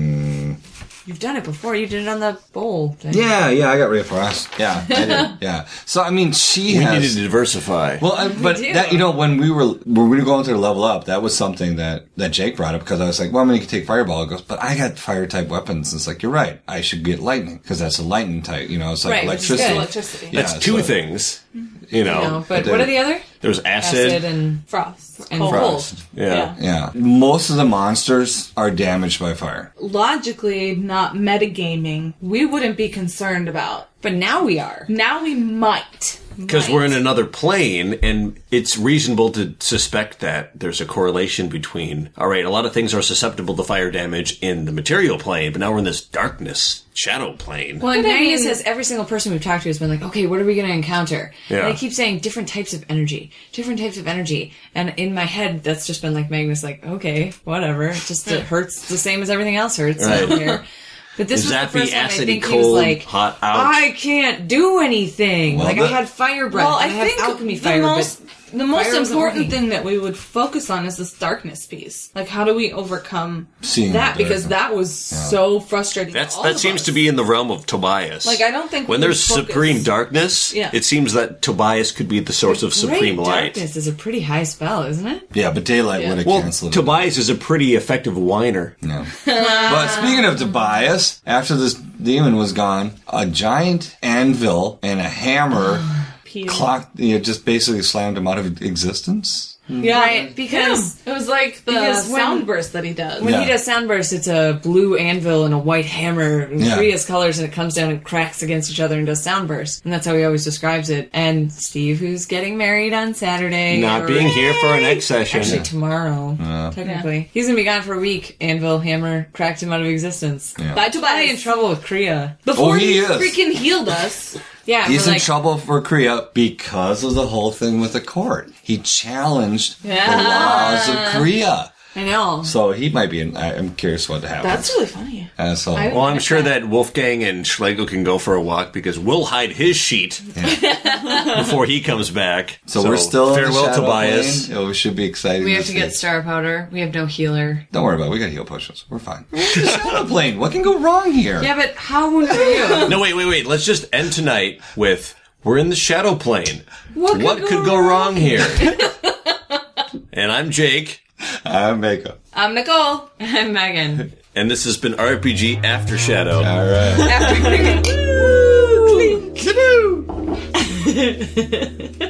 You've done it before. You did it on the bowl thing. Yeah, yeah, I got Ray Frost. Yeah, I did. Yeah. So I mean, she We has. needed to diversify. Well, I, but do. that you know, when we were when we were going through the level up, that was something that that Jake brought up because I was like, well, I'm going to take Fireball. He goes, but I got fire type weapons. It's like you're right. I should get lightning because that's a lightning type. You know, it's like Right, which is electricity. good. Electricity. Yeah, That's two so- things. You know, You know, but I what did. are the other? there was acid. Acid and Frost. and Cold. cold. Frost. yeah. Yeah, most of the monsters are damaged by fire. Logically, not metagaming, we wouldn't be concerned about. But now we are. Now we might. Because Might. we're in another plane, and it's reasonable to suspect that there's a correlation between, all right, a lot of things are susceptible to fire damage in the material plane, but now we're in this darkness, shadow plane. Well, and But I Magnus mean- says every single person we've talked to has been like, okay, what are we going to encounter? Yeah. And I keep saying different types of energy, different types of energy. And in my head, that's just been like Magnus, like, okay, whatever. It just it hurts the same as everything else hurts. I don't Right. care. But this Is was that the first the time I acidy think he cold, was like, hot out? I can't do anything. Well, like the- I had fire breath. Well, and I I have think alchemy the fire, most but the most Fire wasn't important working. thing that we would focus on is this darkness piece. Like, how do we overcome Seeing that? the Because darkness. that was so frustrating. That's to all that of seems us. to be in the realm of Tobias. Like, I don't think when we there's focus- supreme darkness, Yeah. it seems that Tobias could be the source of supreme Great light. darkness is a pretty high spell, isn't it? Yeah, but daylight Yeah. would have Well, canceled it. Tobias is a pretty effective whiner. No. But speaking of Tobias, after this demon was gone, a giant anvil and a hammer Peel. clocked, you know, just basically slammed him out of existence. Yeah, Right, because- yeah. it was like the because when- sound burst that he does. When Yeah. he does Soundburst, it's a blue anvil and a white hammer in Yeah. Kriya's colors, and it comes down and cracks against each other and does Soundburst. And that's how he always describes it. And Steve, who's getting married on Saturday. Not or- being here for our next session. Actually, tomorrow, technically. He's gonna be gone for a week. Anvil, hammer, cracked him out of existence. Yeah. Bye, Probably in Tobias. trouble with Kriya. Before Oh, he he, is. freaking healed us. Yeah, He's for in like, trouble for Kriya because of the whole thing with the court. He challenged Yeah. the laws of Kriya. I know. So he might be in, I- I'm curious what happens. That's really funny. Uh, so, I- Well, I'm sure that Wolfgang and Schlegel can go for a walk because we'll hide his sheet before he comes back. so, we're still in the farewell, shadow Tobias. plane. Oh, it should be exciting. We have to see. get star powder. We have no healer. Don't worry about it. We got heal potions. We're fine. We're in the shadow plane. What can go wrong here? Yeah, but how would you? No, wait, wait, wait. Let's just end tonight with we're in the shadow plane. What could could, go go wrong here? And I'm Jake, I'm Makeup. I'm Nicole. I'm Megan. and this has been R P G After Shadow. All right. After drinking. Woo!